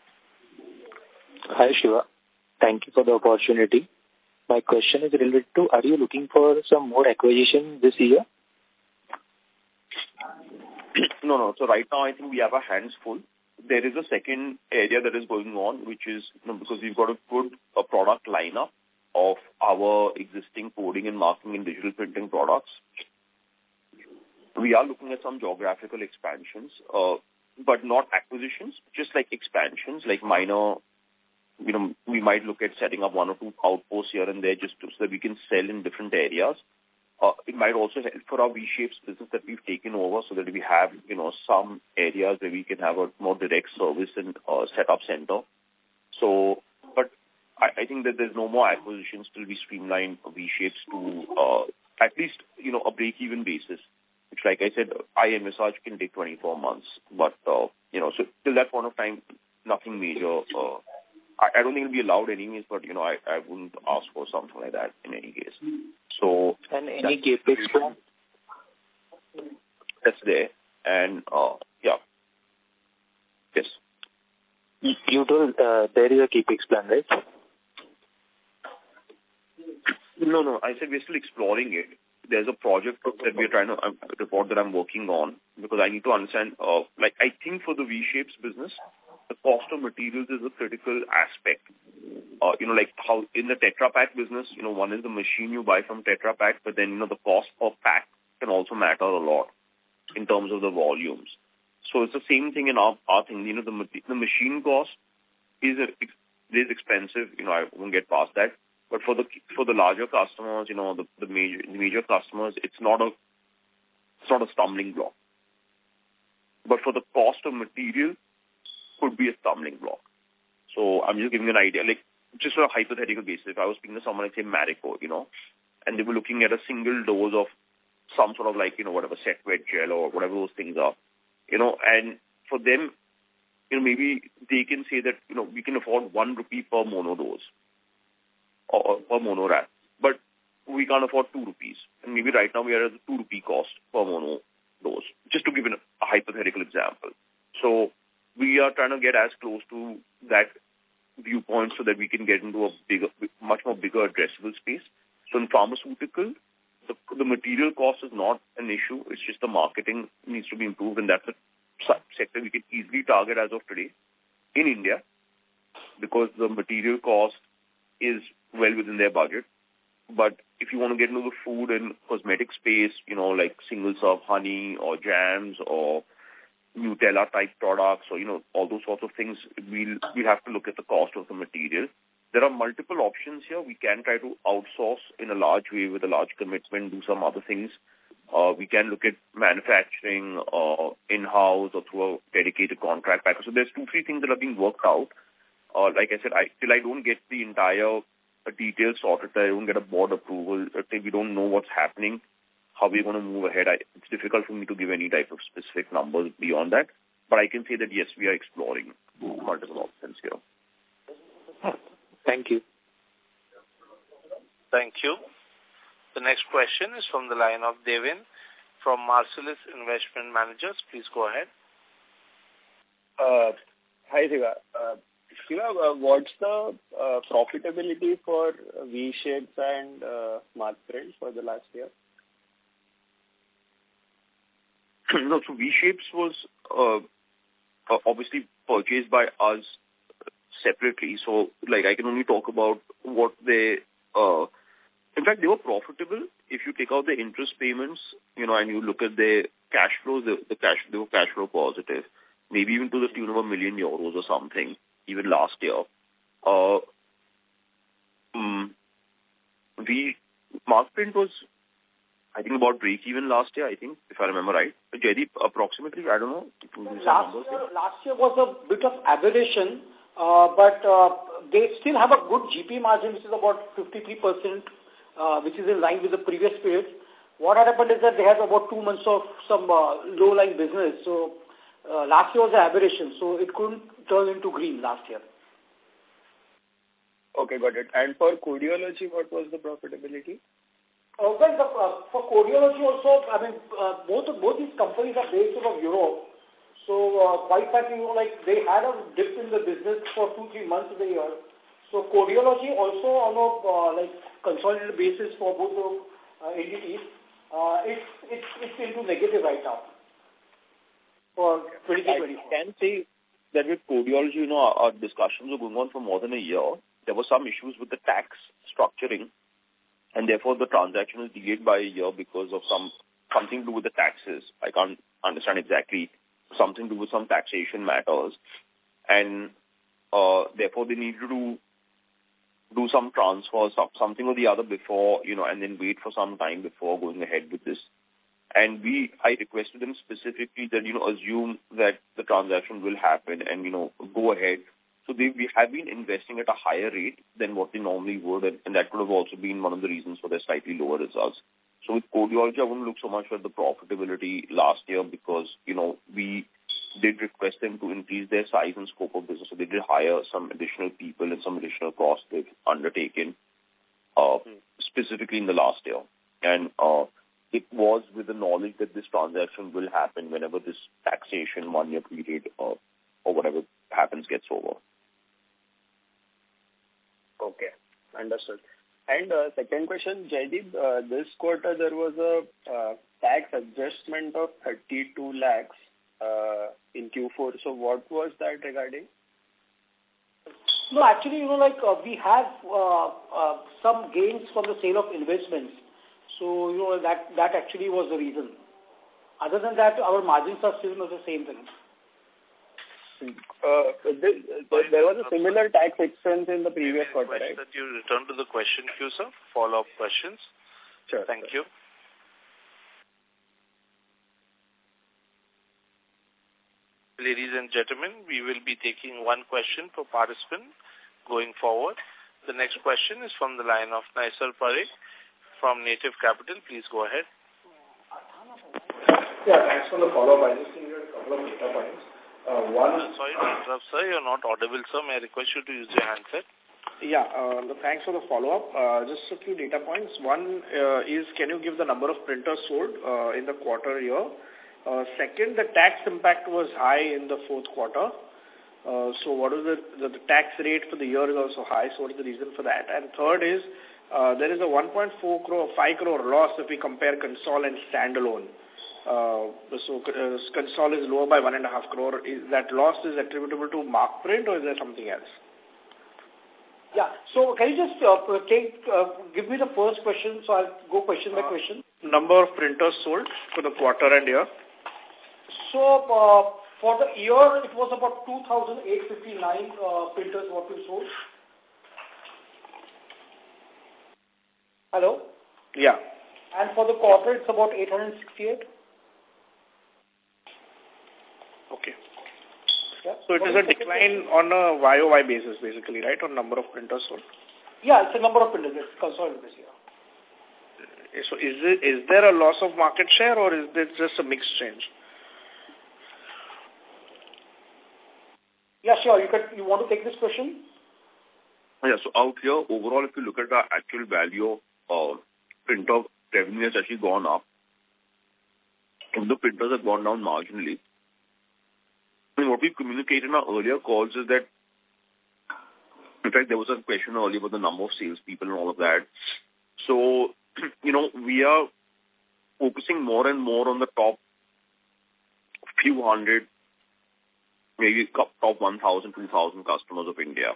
Hi, Shiva. Thank you for the opportunity. My question is related to, are you looking for some more acquisition this year? No. So right now, I think we have our hands full. There is a second area that is going on, which is, because we've got a good product lineup of our existing coding and marking and digital printing products. We are looking at some geographical expansions, but not acquisitions, just like expansions, like minor, we might look at setting up 1 or 2 outposts here and there just so that we can sell in different areas. It might also help for our V-Shapes business that we've taken over so that we have, some areas where we can have a more direct service and setup center. So, but I think that there's no more acquisitions till we streamline V-Shapes to at least, a break-even basis, which, like I said, I envisage can take 24 months. But, so till that point of time, nothing major. I don't think it'll be allowed anyways, but, I wouldn't ask for something like that in any case. So, and any CapEx plan? That's there. And, yeah. Yes. You told there is a CapEx plan, right? No. I said we're still exploring it. There's a project that we're trying to report that I'm working on, because I need to understand, I think for the V-Shapes business, the cost of materials is a critical aspect. Like how in the Tetra Pak business, one is the machine you buy from Tetra Pak, but then, the cost of pack can also matter a lot in terms of the volumes. So it's the same thing in our thing. The machine cost is expensive. I won't get past that. But for the larger customers, the major customers, it's not a stumbling block. But for the cost of material, could be a stumbling block. So I'm just giving you an idea, like just on a hypothetical basis. If I was speaking to someone like say Marico, and they were looking at a single dose of some sort of like, whatever set wet gel or whatever those things are, and for them, maybe they can say that, we can afford 1 rupee per mono dose or per mono wrap, but we can't afford 2 rupees. And maybe right now we are at the 2 rupee cost per mono dose, just to give a hypothetical example. So we are trying to get as close to that viewpoint so that we can get into a much more bigger addressable space. So in pharmaceutical, the material cost is not an issue. It's just the marketing needs to be improved, and that's a sector we can easily target as of today in India, because the material cost is well within their budget. But if you want to get into the food and cosmetic space, like single serve honey or jams or Nutella type products or, all those sorts of things, we'll have to look at the cost of the material. There are multiple options here. We can try to outsource in a large way with a large commitment, do some other things. We can look at manufacturing in-house or through a dedicated contract package. So there's 2-3 things that are being worked out. Like I said, till I don't get the entire details sorted, I don't get a board approval, till we don't know what's happening, how we're going to move ahead, it's difficult for me to give any type of specific numbers beyond that. But I can say that, yes, we are exploring multiple options here. Thank you. Thank you. The next question is from the line of Devin from Marcellus Investment Managers. Please go ahead. Hi, Siva. Siva, what's the profitability for V-Shapes and Markprint for the last year? No, so V-Shapes was obviously purchased by us separately. So, I can only talk about what they... in fact, they were profitable. If you take out the interest payments, and you look at their cash flows, they were cash flow positive, maybe even to the tune of €1 million or something, even last year. Markprint was, I think, about break-even last year, I think, if I remember right. Jaideep, approximately, I don't know. Last year was a bit of aberration, but they still have a good GP margin, which is about 53%, which is in line with the previous period. What had happened is that they had about 2 months of some low-lying business. So last year was an aberration, so it couldn't turn into green last year. Okay, got it. And for Codeology, what was the profitability? For Codeology also, both these companies are based out of Europe. So quite frankly, they had a dip in the business for 2-3 months of the year. So Codeology also on a consolidated basis for both the entities, it's into negative right now for 2024. I can say that with Codeology, our discussions were going on for more than a year. There were some issues with the tax structuring, and therefore the transaction was delayed by a year because of something to do with the taxes. I can't understand exactly, something to do with some taxation matters. And therefore they needed to do some transfers, something or the other before, and then wait for some time before going ahead with this. And I requested them specifically that, assume that the transaction will happen and, go ahead. So we have been investing at a higher rate than what they normally would, and that could have also been one of the reasons for their slightly lower results. So with Codeology, I wouldn't look so much at the profitability last year because, we did request them to increase their size and scope of business. So they did hire some additional people and some additional costs they've undertaken, specifically in the last year. And it was with the knowledge that this transaction will happen whenever this taxation 1-year period or whatever happens gets over. Okay, understood. And second question, Jaideep, this quarter there was a tax adjustment of 32 lakhs in Q4. So what was that regarding? No, actually, we have some gains from the sale of investments. So, that actually was the reason. Other than that, our margins are still the same thing. There was a similar tax expense in the previous quarter, right? That you return to the question queue, sir. Follow-up questions. Sure. Thank you. Ladies and gentlemen, we will be taking one question per participant going forward. The next question is from the line of Naisar Parekh from Native Capital. Please go ahead. Yeah, thanks for the follow-up. I just needed a couple of data points. Sorry to interrupt, sir. You're not audible, sir. May I request you to use your handset? Yeah, thanks for the follow-up. Just a few data points. One is, can you give the number of printers sold in the quarter year? Second, the tax impact was high in the fourth quarter. So what is the tax rate for the year is also high. So what is the reason for that? And third is, there is a 1.5 crore loss if we compare console and standalone. So console is lower by 1.5 crore. Is that loss is attributable to Markprint or is there something else? Yeah. So can you just give me the first question? So I'll go question by question. Number of printers sold for the quarter and year? So for the year, it was about 2,859 printers what we sold. Hello? Yeah. And for the quarter, it's about 868. Okay. Yeah. So it is a decline on a YOY basis, basically, right, on number of printers sold? Yeah, it's a number of printers. It's consolidated this year. So is there a loss of market share or is it just a mixed change? Yeah, sure. You want to take this question? Yeah, so out here, overall, if you look at the actual value of printer revenue has actually gone up. And the printers have gone down marginally. I mean, what we communicated in our earlier calls is that, in fact, there was a question earlier about the number of salespeople and all of that. So, we are focusing more and more on the top few hundred, maybe top 1,000, 2,000 customers of India.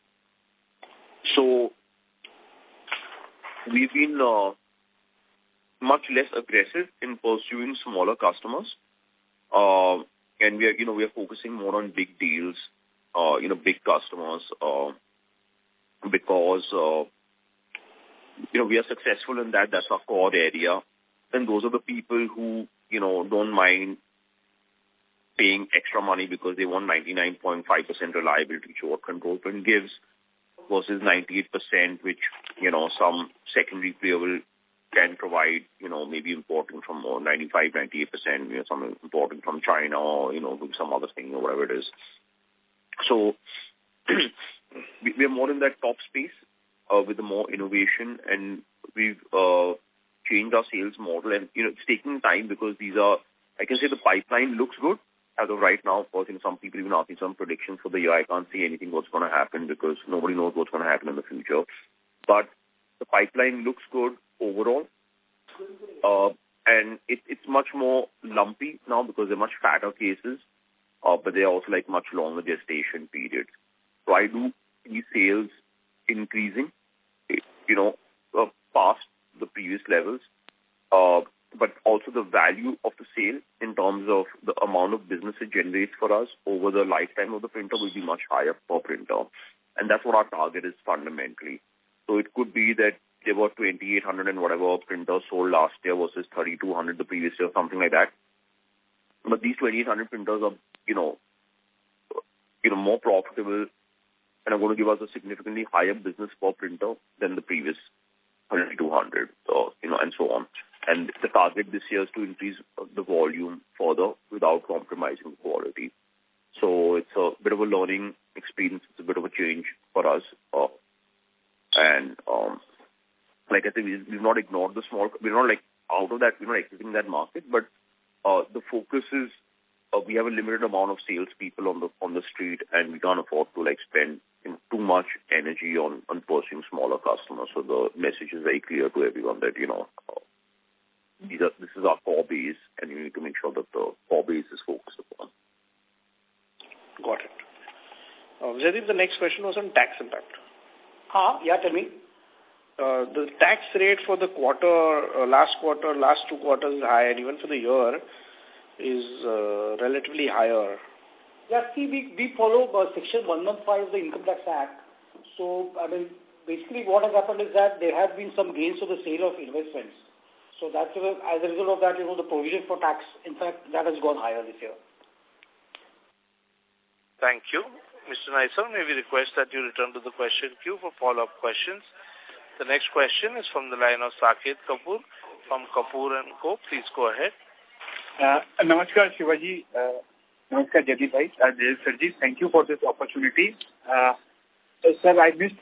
So, we've been much less aggressive in pursuing smaller customers. And we are focusing more on big deals, big customers, because, we are successful in that. That's our core area. And those are the people who, don't mind paying extra money because they want 99.5% reliability, which what Control Print gives, versus 98%, which, some secondary player can provide, maybe importing from 95, 98%, some importing from China or, some other thing or whatever it is. So we are more in that top space with the more innovation, and we've changed our sales model. And, it's taking time because these are, I can say the pipeline looks good as of right now. Of course, some people even asking some predictions for the year. I can't see anything what's going to happen because nobody knows what's going to happen in the future. But the pipeline looks good overall. And it's much more lumpy now because they're much fatter cases, but they're also like much longer gestation periods. So I do see sales increasing, past the previous levels, but also the value of the sale in terms of the amount of business it generates for us over the lifetime of the printer will be much higher per printer. And that's what our target is fundamentally. So it could be that there were 2,800 and whatever printers sold last year versus 3,200 the previous year, something like that. But these 2,800 printers are, more profitable and are going to give us a significantly higher business per printer than the previous 200, and so on. And the target this year is to increase the volume further without compromising the quality. So it's a bit of a learning experience. It's a bit of a change for us. Like I said, we've not ignored the small. We're not out of that. We're not exiting that market. But the focus is we have a limited amount of salespeople on the street, and we can't afford to spend too much energy on pursuing smaller customers. So the message is very clear to everyone that this is our core base, and you need to make sure that the core base is focused upon. Got it. Jaideep, the next question was on tax impact. Yeah, tell me. The tax rate for the last two quarters is high, and even for the year is relatively higher. Yeah, see, we follow Section 115 of the Income Tax Act. So, basically what has happened is that there have been some gains for the sale of investments. So that's as a result of that, the provision for tax, in fact, that has gone higher this year. Thank you. Mr. Naisar, may we request that you return to the question queue for follow-up questions. The next question is from the line of Saket Kapoor from Kapoor & Co. Please go ahead. Namaskar, Shivaji. Namaskar, Jaideep bhai. Sirji, thank you for this opportunity. Sir, I missed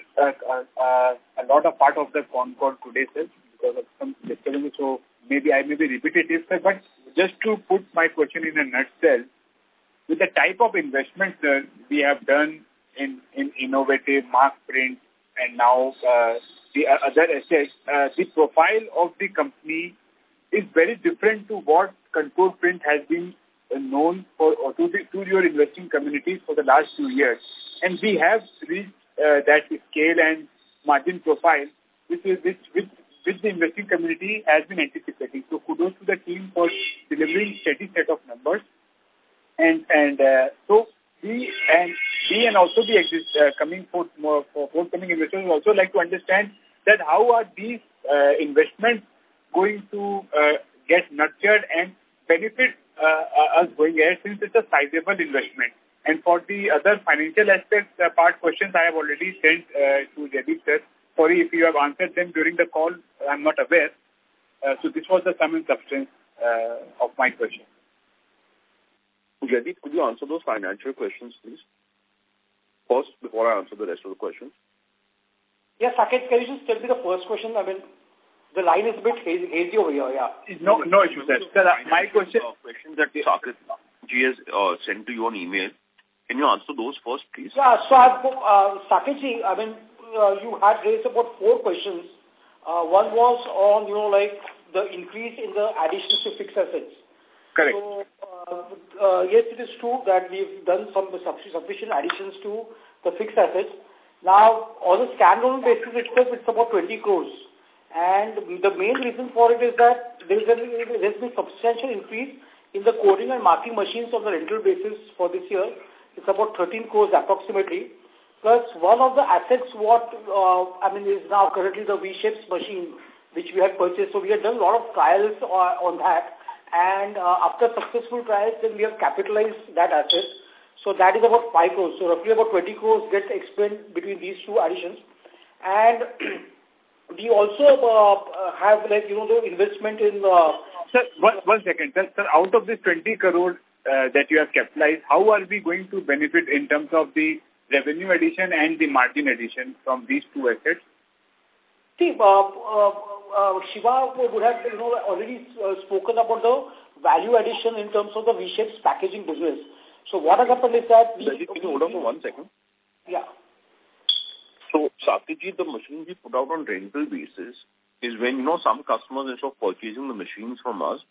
a lot of part of the con call today, sir, because of some disturbance, so maybe I may be repetitive, sir, but just to put my question in a nutshell, with the type of investment, sir, we have done in innovative Markprint and now the other assets, the profile of the company is very different to what Control Print has been known for to your investing community for the last 2 years. And we have reached that scale and margin profile which the investing community has been anticipating. So kudos to the team for delivering steady set of numbers. And so we and also the coming forthcoming investors would also like to understand that how are these investments going to get nurtured and benefit us going ahead, since it's a sizable investment. And for the other financial aspects, part questions I have already sent to Jaideep sir. Sorry if you have answered them during the call, I'm not aware. So this was the sum and substance of my question. Jaideep, could you answer those financial questions, please? First, before I answer the rest of the questions. Yes, Saket, can you just tell me the first question? I mean, the line is a bit hazy over here, yeah. No issue, sir. Sir, my question that Saket Ji has sent to you on email. Can you answer those first, please? Yeah, so Saket Ji, I mean, you had raised about 4 questions. One was on, the increase in the additions to fixed assets. Correct. So, yes, it is true that we've done some sufficient additions to the fixed assets. Now, on a standalone basis itself, it's about 20 crores. And the main reason for it is that there's been substantial increase in the coding and marking machines on the rental basis for this year. It's about 13 crores approximately. Plus, one of the assets is now currently the V-Shapes machine, which we had purchased. So we had done a lot of trials on that. And after successful trials, then we have capitalized that asset. So that is about 5 crores. So roughly about 20 crores gets explained between these two additions. And we also have, the investment in... Sir, one second. Sir, out of this 20 crore that you have capitalized, how are we going to benefit in terms of the revenue addition and the margin addition from these two assets? See, Shiva would have already spoken about the value addition in terms of the V-Shapes packaging business. So what has happened is that... Can you hold on for 1 second? Yeah. So, Saketji, the machines we put out on rental basis is when, some customers, instead of purchasing the machines from us,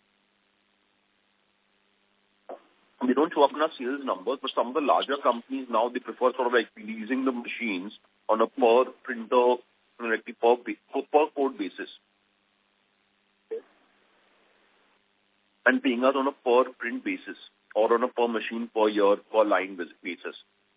they don't show up in our sales numbers, but some of the larger companies now, they prefer sort of like leasing the machines on a per printer, per code basis. And paying us on a per print basis or on a per machine per year, per line basis.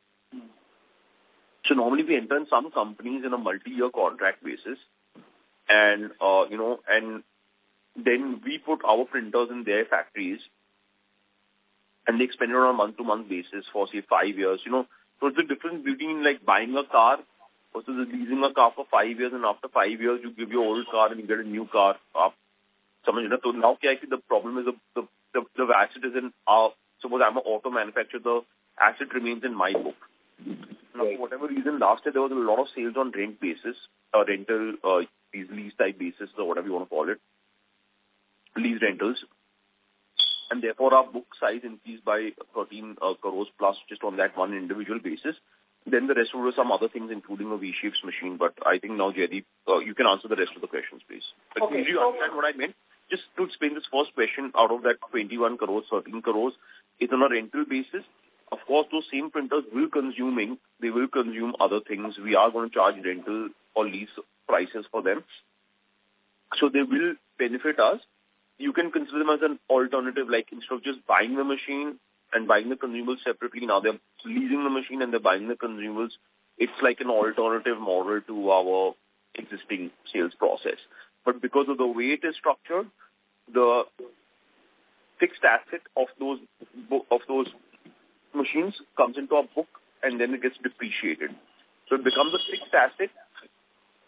So normally we enter in some companies in a multi-year contract basis and, and then we put our printers in their factories and they expend it on a month-to-month basis for, say, 5 years, So it's the difference between like buying a car versus leasing a car for 5 years, and after 5 years you give your old car and you get a new car. So now the problem is the asset is in suppose I'm an auto manufacturer, the asset remains in my book. Now, for whatever reason, last year there was a lot of sales on rent basis, rental, these lease type basis, or whatever you want to call it, lease rentals. And therefore our book size increased by 13 crores plus just on that one individual basis. Then the rest were some other things, including a V-Shapes machine. But I think now, Jaideep, you can answer the rest of the questions, please. But okay, did you understand what I meant? Just to explain this first question, out of that 21 crores, 13 crores, is on a rental basis. Of course, those same printers will consume other things. We are going to charge rental or lease prices for them. So they will benefit us. You can consider them as an alternative, like instead of just buying the machine and buying the consumables separately, now they're leasing the machine and they're buying the consumables. It's like an alternative model to our existing sales process. But because of the way it is structured, the fixed asset of those machines comes into our book and then it gets depreciated. So it becomes a fixed asset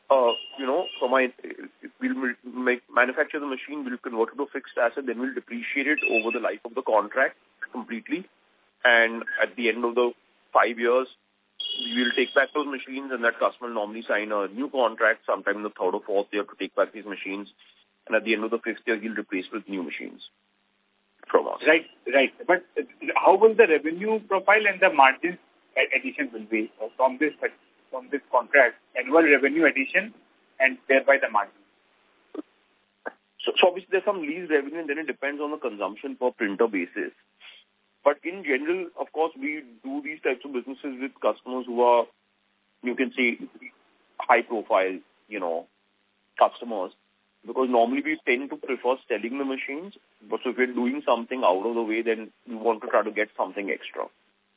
we'll manufacture the machine, we'll convert it to a fixed asset, then we'll depreciate it over the life of the contract completely. And at the end of the 5 years, we will take back those machines, and that customer will normally sign a new contract sometime in the 3rd or 4th year to take back these machines. And at the end of the 5th year, he'll replace with new machines from us. Right. But how will the revenue profile and the margin addition will be from this contract, annual revenue addition and thereby the margin? So obviously there's some lease revenue, and then it depends on the consumption per printer basis. But in general, of course, we do these types of businesses with customers who are, you can say, high profile, customers. Because normally we tend to prefer selling the machines. But so if we're doing something out of the way, then we want to try to get something extra.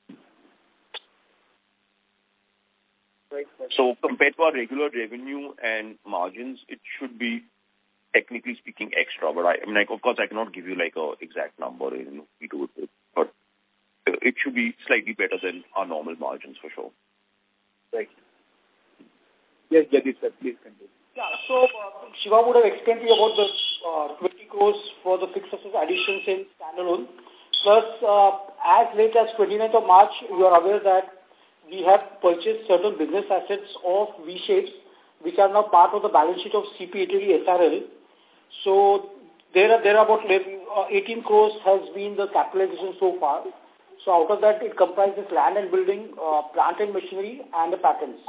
Right. So compared to our regular revenue and margins, it should be, technically speaking, extra. But of course, I cannot give you like a exact number we do it with. But it should be slightly better than our normal margins for sure. Right. Yes, Jagdish sir, please continue. Yeah, so Shiva would have explained to you about the 20 crores for the fixed assets additions in standalone. Plus, as late as 29th of March, you are aware that we have purchased certain business assets of V-Shapes, which are now part of the balance sheet of CP Italy SRL. So there are about 18 crores has been the capitalization so far. So out of that, it comprises land and building, plant and machinery, and the patents.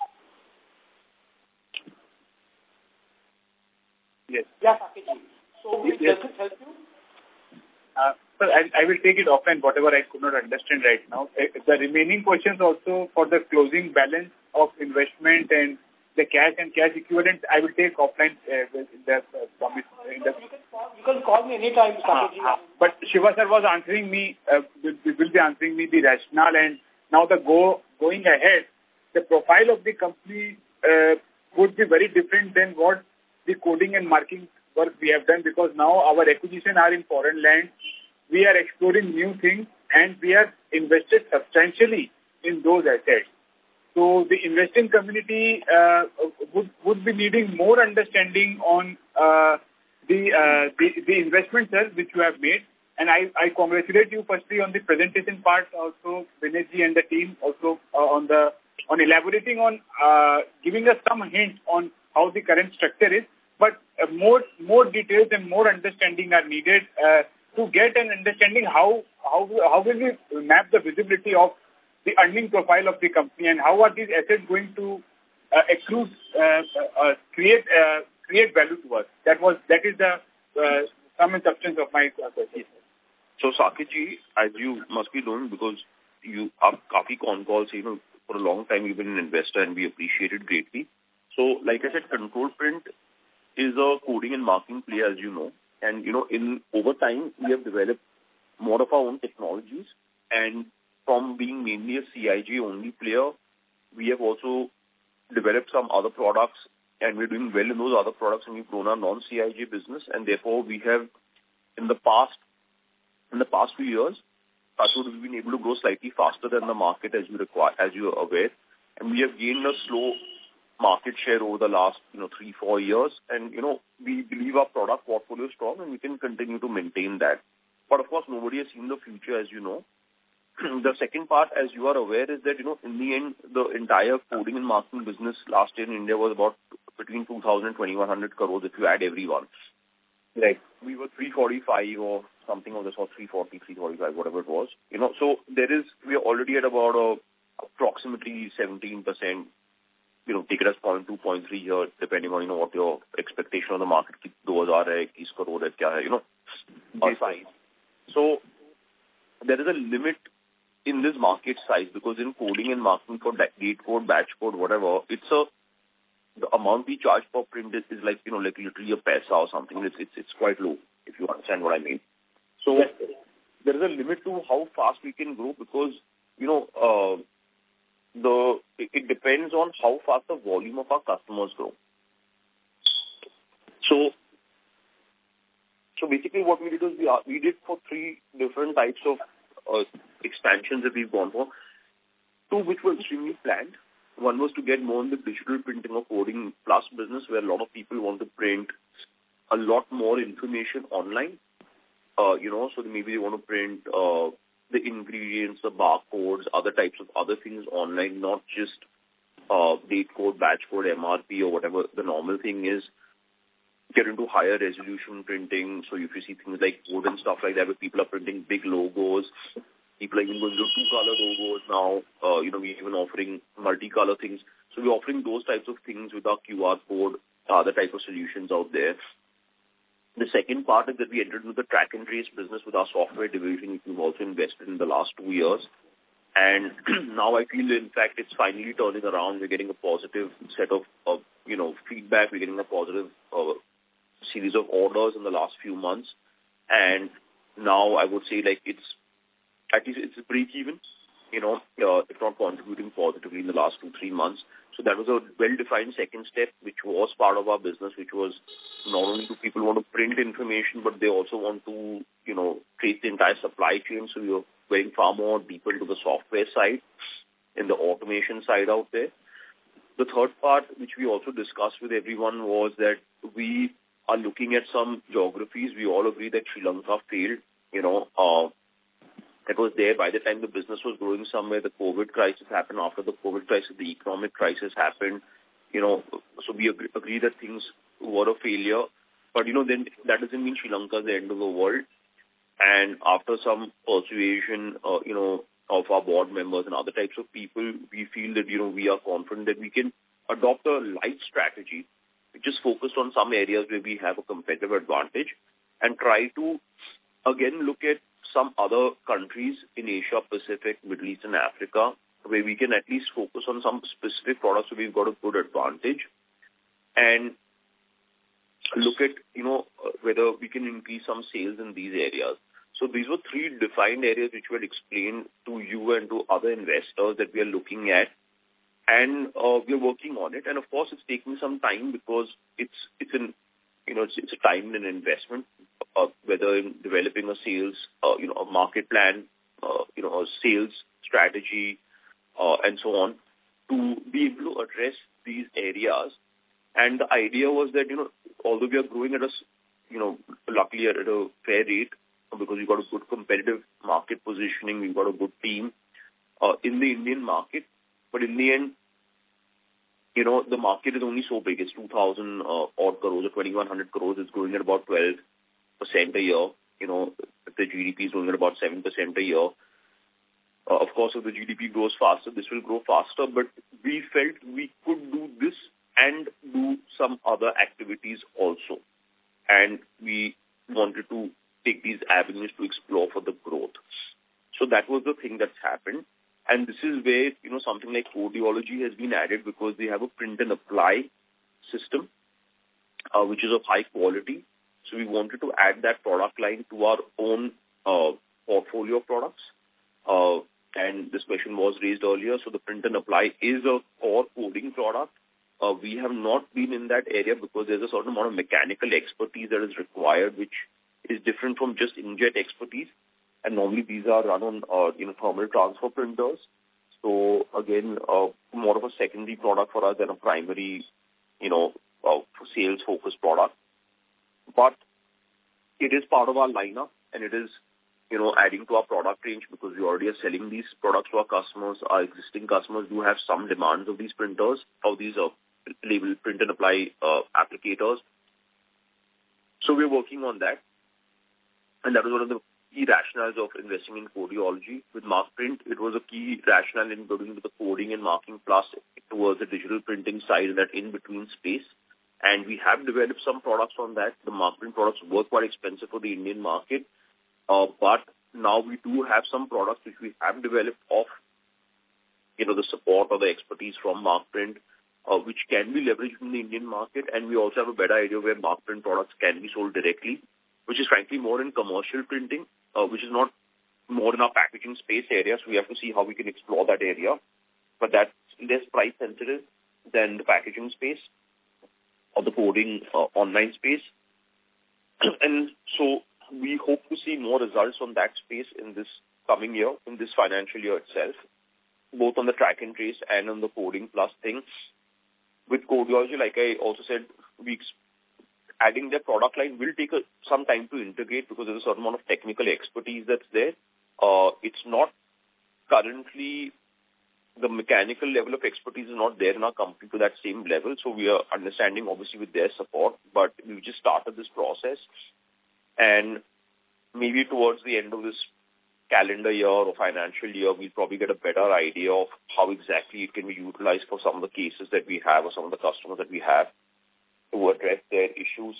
Yes. Yes, Saketji. So does this help you? Sir, I will take it offline, whatever I could not understand right now. The remaining questions also for the closing balance of investment and the cash and cash equivalent, I will take offline You can call me anytime, Saketji. But Shiva sir was answering me, will be answering me the rationale, and now going ahead, the profile of the company would be very different than what the coding and marking work we have done, because now our acquisition are in foreign land. We are exploring new things, and we have invested substantially in those assets. So the investing community would be needing more understanding on the investments which you have made. And I congratulate you firstly on the presentation part, also Vinayji and the team also on elaborating on giving us some hint on how the current structure is. But more details and more understanding are needed to get an understanding how will we map the visibility of the earning profile of the company, and how are these assets going to accrue, create value to us. That is the sum and substance of my question. So Saketji, as you must be known, because you have Kafi con calls, for a long time you've been an investor, and we appreciate it greatly. So like I said, Control Print is a coding and marking player, as you know. And, over time, we have developed more of our own technologies. And from being mainly a CIJ-only player, we have also developed some other products, and we're doing well in those other products, and we've grown our non-CIJ business. And therefore, we have, in the past few years, we've been able to grow slightly faster than the market as you are aware. And we have gained a slow market share over the last 3-4 years, and we believe our product portfolio is strong, and we can continue to maintain that. But of course, nobody has seen the future, as you know. The second part, as you are aware, is that in the end, the entire coding and marking business last year in India was about between 2,000 and 2,100 crores if you add everyone. Right. We were 345 or something of this, or 340, 345, whatever it was. So we are already at about approximately 17%. Take it as 0.2, 0.3 here, depending on, what your expectation of the market, 2,000 hai, 20 crore hai, kya hai, size. So there is a limit in this market size, because in coding and marking for gate code, batch code, whatever, the amount we charge per print is like, like literally a paisa or something. It's quite low, if you understand what I mean. So there is a limit to how fast we can grow, because, it depends on how fast the volume of our customers grow. So basically what we did is we did for 3 different types of expansions that we've gone for. 2 which were extremely planned. One was to get more in the digital printing or coding plus business, where a lot of people want to print a lot more information online. So maybe they want to print the ingredients, the barcodes, other types of other things online, not just date code, batch code, MRP, or whatever the normal thing is. Get into higher resolution printing. So if you see things like code and stuff like that, where people are printing big logos, people are even going to do two-color logos now. We're even offering multi-color things. So we're offering those types of things with our QR code, other type of solutions out there. The second part is that we entered into the track and trace business with our software division, which we've also invested in the last 2 years. And now I feel, in fact, it's finally turning around. We're getting a positive set of feedback. We're getting a positive series of orders in the last few months. And now I would say it's a break even, if not contributing positively in the last 2-3 months. So that was a well-defined second step, which was part of our business, which was not only do people want to print information, but they also want to, trace the entire supply chain. So we are going far more deeper into the software side and the automation side out there. The third part, which we also discussed with everyone, was that we are looking at some geographies. We all agree that Sri Lanka failed, It was there by the time the business was growing somewhere. The COVID crisis happened. After the COVID crisis, the economic crisis happened. So we agree that things were a failure. But, then that doesn't mean Sri Lanka is the end of the world. And after some persuasion, of our board members and other types of people, we feel that, we are confident that we can adopt a light strategy, which is focused on some areas where we have a competitive advantage, and try to, again, look at some other countries in Asia, Pacific, Middle East, and Africa, where we can at least focus on some specific products where we've got a good advantage, and look at, whether we can increase some sales in these areas. So these were 3 defined areas which we had explained to you and to other investors that we are looking at, and we are working on it. And of course, it's taking some time because it's a time and investment, whether in developing a sales, a market plan, a sales strategy, and so on, to be able to address these areas. And the idea was that, although we are growing at luckily at a fair rate, because we've got a good competitive market positioning, we've got a good team in the Indian market, but in the end, the market is only so big. It's 2,000 odd crores or 2,100 crores. It's growing at about 12% a year. The GDP is growing at about 7% a year. Of course, if the GDP grows faster, this will grow faster, but we felt we could do this and do some other activities also. And we wanted to take these avenues to explore for the growth. So that was the thing that's happened. And this is where, something like Codeology has been added, because they have a print and apply system, which is of high quality. So we wanted to add that product line to our own portfolio of products. And this question was raised earlier. So the print and apply is a core coding product. We have not been in that area because there's a certain amount of mechanical expertise that is required, which is different from just inkjet expertise. And normally these are run on, thermal transfer printers. So again, more of a secondary product for us than a primary, sales-focused product. But it is part of our lineup, and it is, adding to our product range, because we already are selling these products to our customers. Our existing customers do have some demands of these printers, of these label print and apply applicators. So we're working on that. And that was one of the key rationales of investing in Codeology. With Markprint, it was a key rationale in going into the coding and marking plus towards the digital printing side, that in-between space. And we have developed some products on that. The Markprint products were quite expensive for the Indian market. But now we do have some products which we have developed off, the support or the expertise from Markprint, which can be leveraged in the Indian market. And we also have a better idea where Markprint products can be sold directly, which is frankly more in commercial printing, which is not more in our packaging space area. So we have to see how we can explore that area. But that's less price sensitive than the packaging space or the coding online space. And so we hope to see more results on that space in this coming year, in this financial year itself. both on the track and trace and on the coding plus thing. With Codeology, like I also said, adding their product line will take some time to integrate because there's a certain amount of technical expertise that's there. It's not currently, the mechanical level of expertise is not there in our company to that same level. So we are understanding, obviously, with their support, but we just started this process. And maybe towards the end of this calendar year or financial year, we'll probably get a better idea of how exactly it can be utilized for some of the cases that we have or some of the customers that we have to address their issues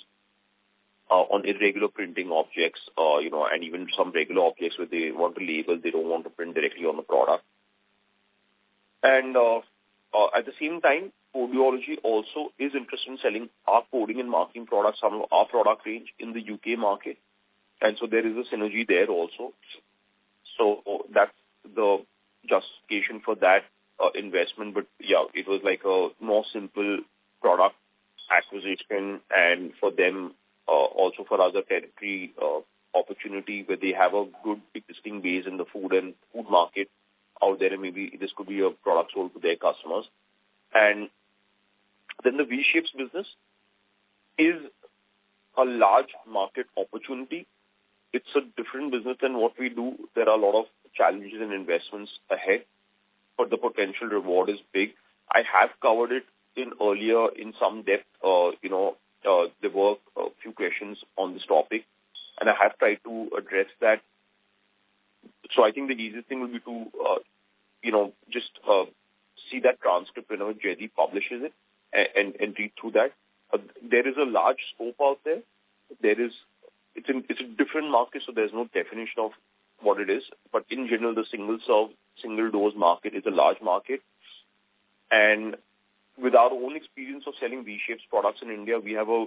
on irregular printing objects, and even some regular objects where they want to label, they don't want to print directly on the product. And at the same time, Codeology also is interested in selling our coding and marking products, some of our product range in the UK market. And so there is a synergy there also. So that's the justification for that investment. But yeah, it was like a more simple product acquisition, and for them also for other territory opportunity where they have a good existing base in the food market out there, and maybe this could be a product sold to their customers. And then the V-Shapes business is a large market opportunity. It's a different business than what we do. There are a lot of challenges and investments ahead, but the potential reward is big. I have covered it earlier in some depth. There were a few questions on this topic, and I have tried to address that. So I think the easiest thing will be to, just see that transcript whenever Jaideep publishes it and read through that. There is a large scope out there. It's a different market, so there's no definition of what it is. But in general, the single dose market is a large market. And with our own experience of selling V-Shapes products in India, we have a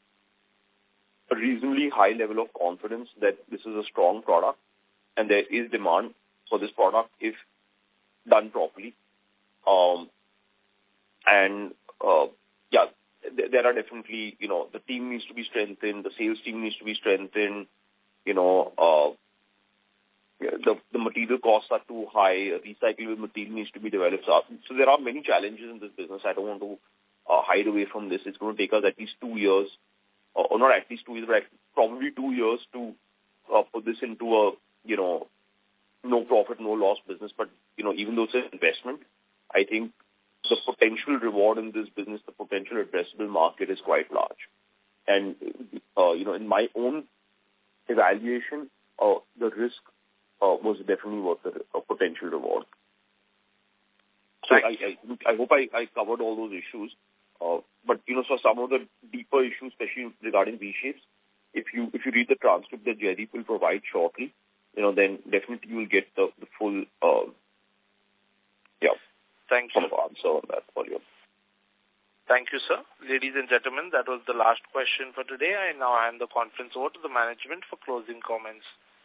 reasonably high level of confidence that this is a strong product and there is demand for this product if done properly. There are definitely, the team needs to be strengthened, the sales team needs to be strengthened, the material costs are too high, recyclable material needs to be developed. So there are many challenges in this business. I don't want to hide away from this. It's going to take us at least 2 years, or not at least 2 years, but probably 2 years to put this into a, no profit, no loss business. But, even though it's an investment, I think the potential reward in this business, the potential addressable market is quite large. And, in my own evaluation, the risk was definitely worth a potential reward. So I hope I covered all those issues. But, so some of the deeper issues, especially regarding V-Shapes, if you read the transcript that Jaideep will provide shortly, then definitely you will get the full, Thank you. Answer on that for you. Thank you, sir. Ladies and gentlemen, that was the last question for today. I now hand the conference over to the management for closing comments.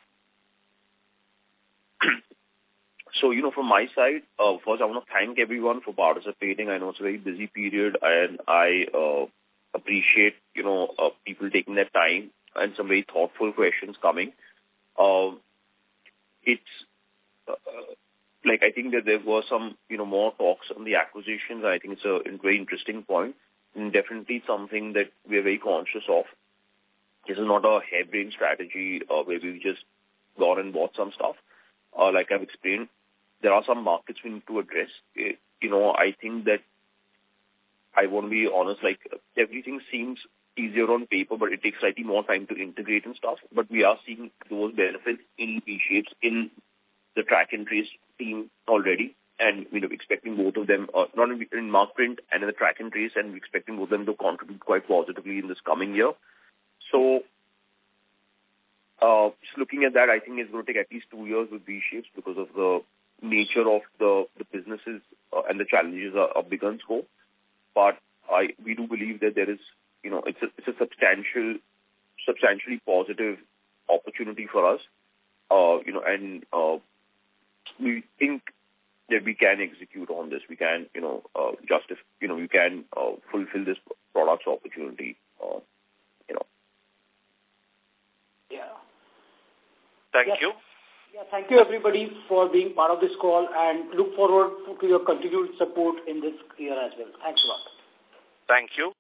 So, from my side, first I want to thank everyone for participating. I know it's a very busy period, and I appreciate, people taking their time and some very thoughtful questions coming. I think that there were some, more talks on the acquisitions. I think it's a very interesting point, and definitely something that we're very conscious of. This is not a harebrained strategy where we've just gone and bought some stuff. Like I've explained, there are some markets we need to address. I think that I want to be honest, everything seems easier on paper, but it takes slightly more time to integrate and stuff. But we are seeing those benefits in V-Shapes, in the track and trace team already, and expecting both of them, not only in Markprint and in the track and trace, and we're expecting both of them to contribute quite positively in this coming year. So, just looking at that, I think it's going to take at least 2 years with V-Shapes because of the nature of the businesses and the challenges are bigger in scope. But we do believe that there is, it's a substantially positive opportunity for us, and we think that we can execute on this. We can, we can fulfill this product's opportunity, Thank you. Yeah, thank you everybody for being part of this call and look forward to your continued support in this year as well. Thanks a lot. Thank you.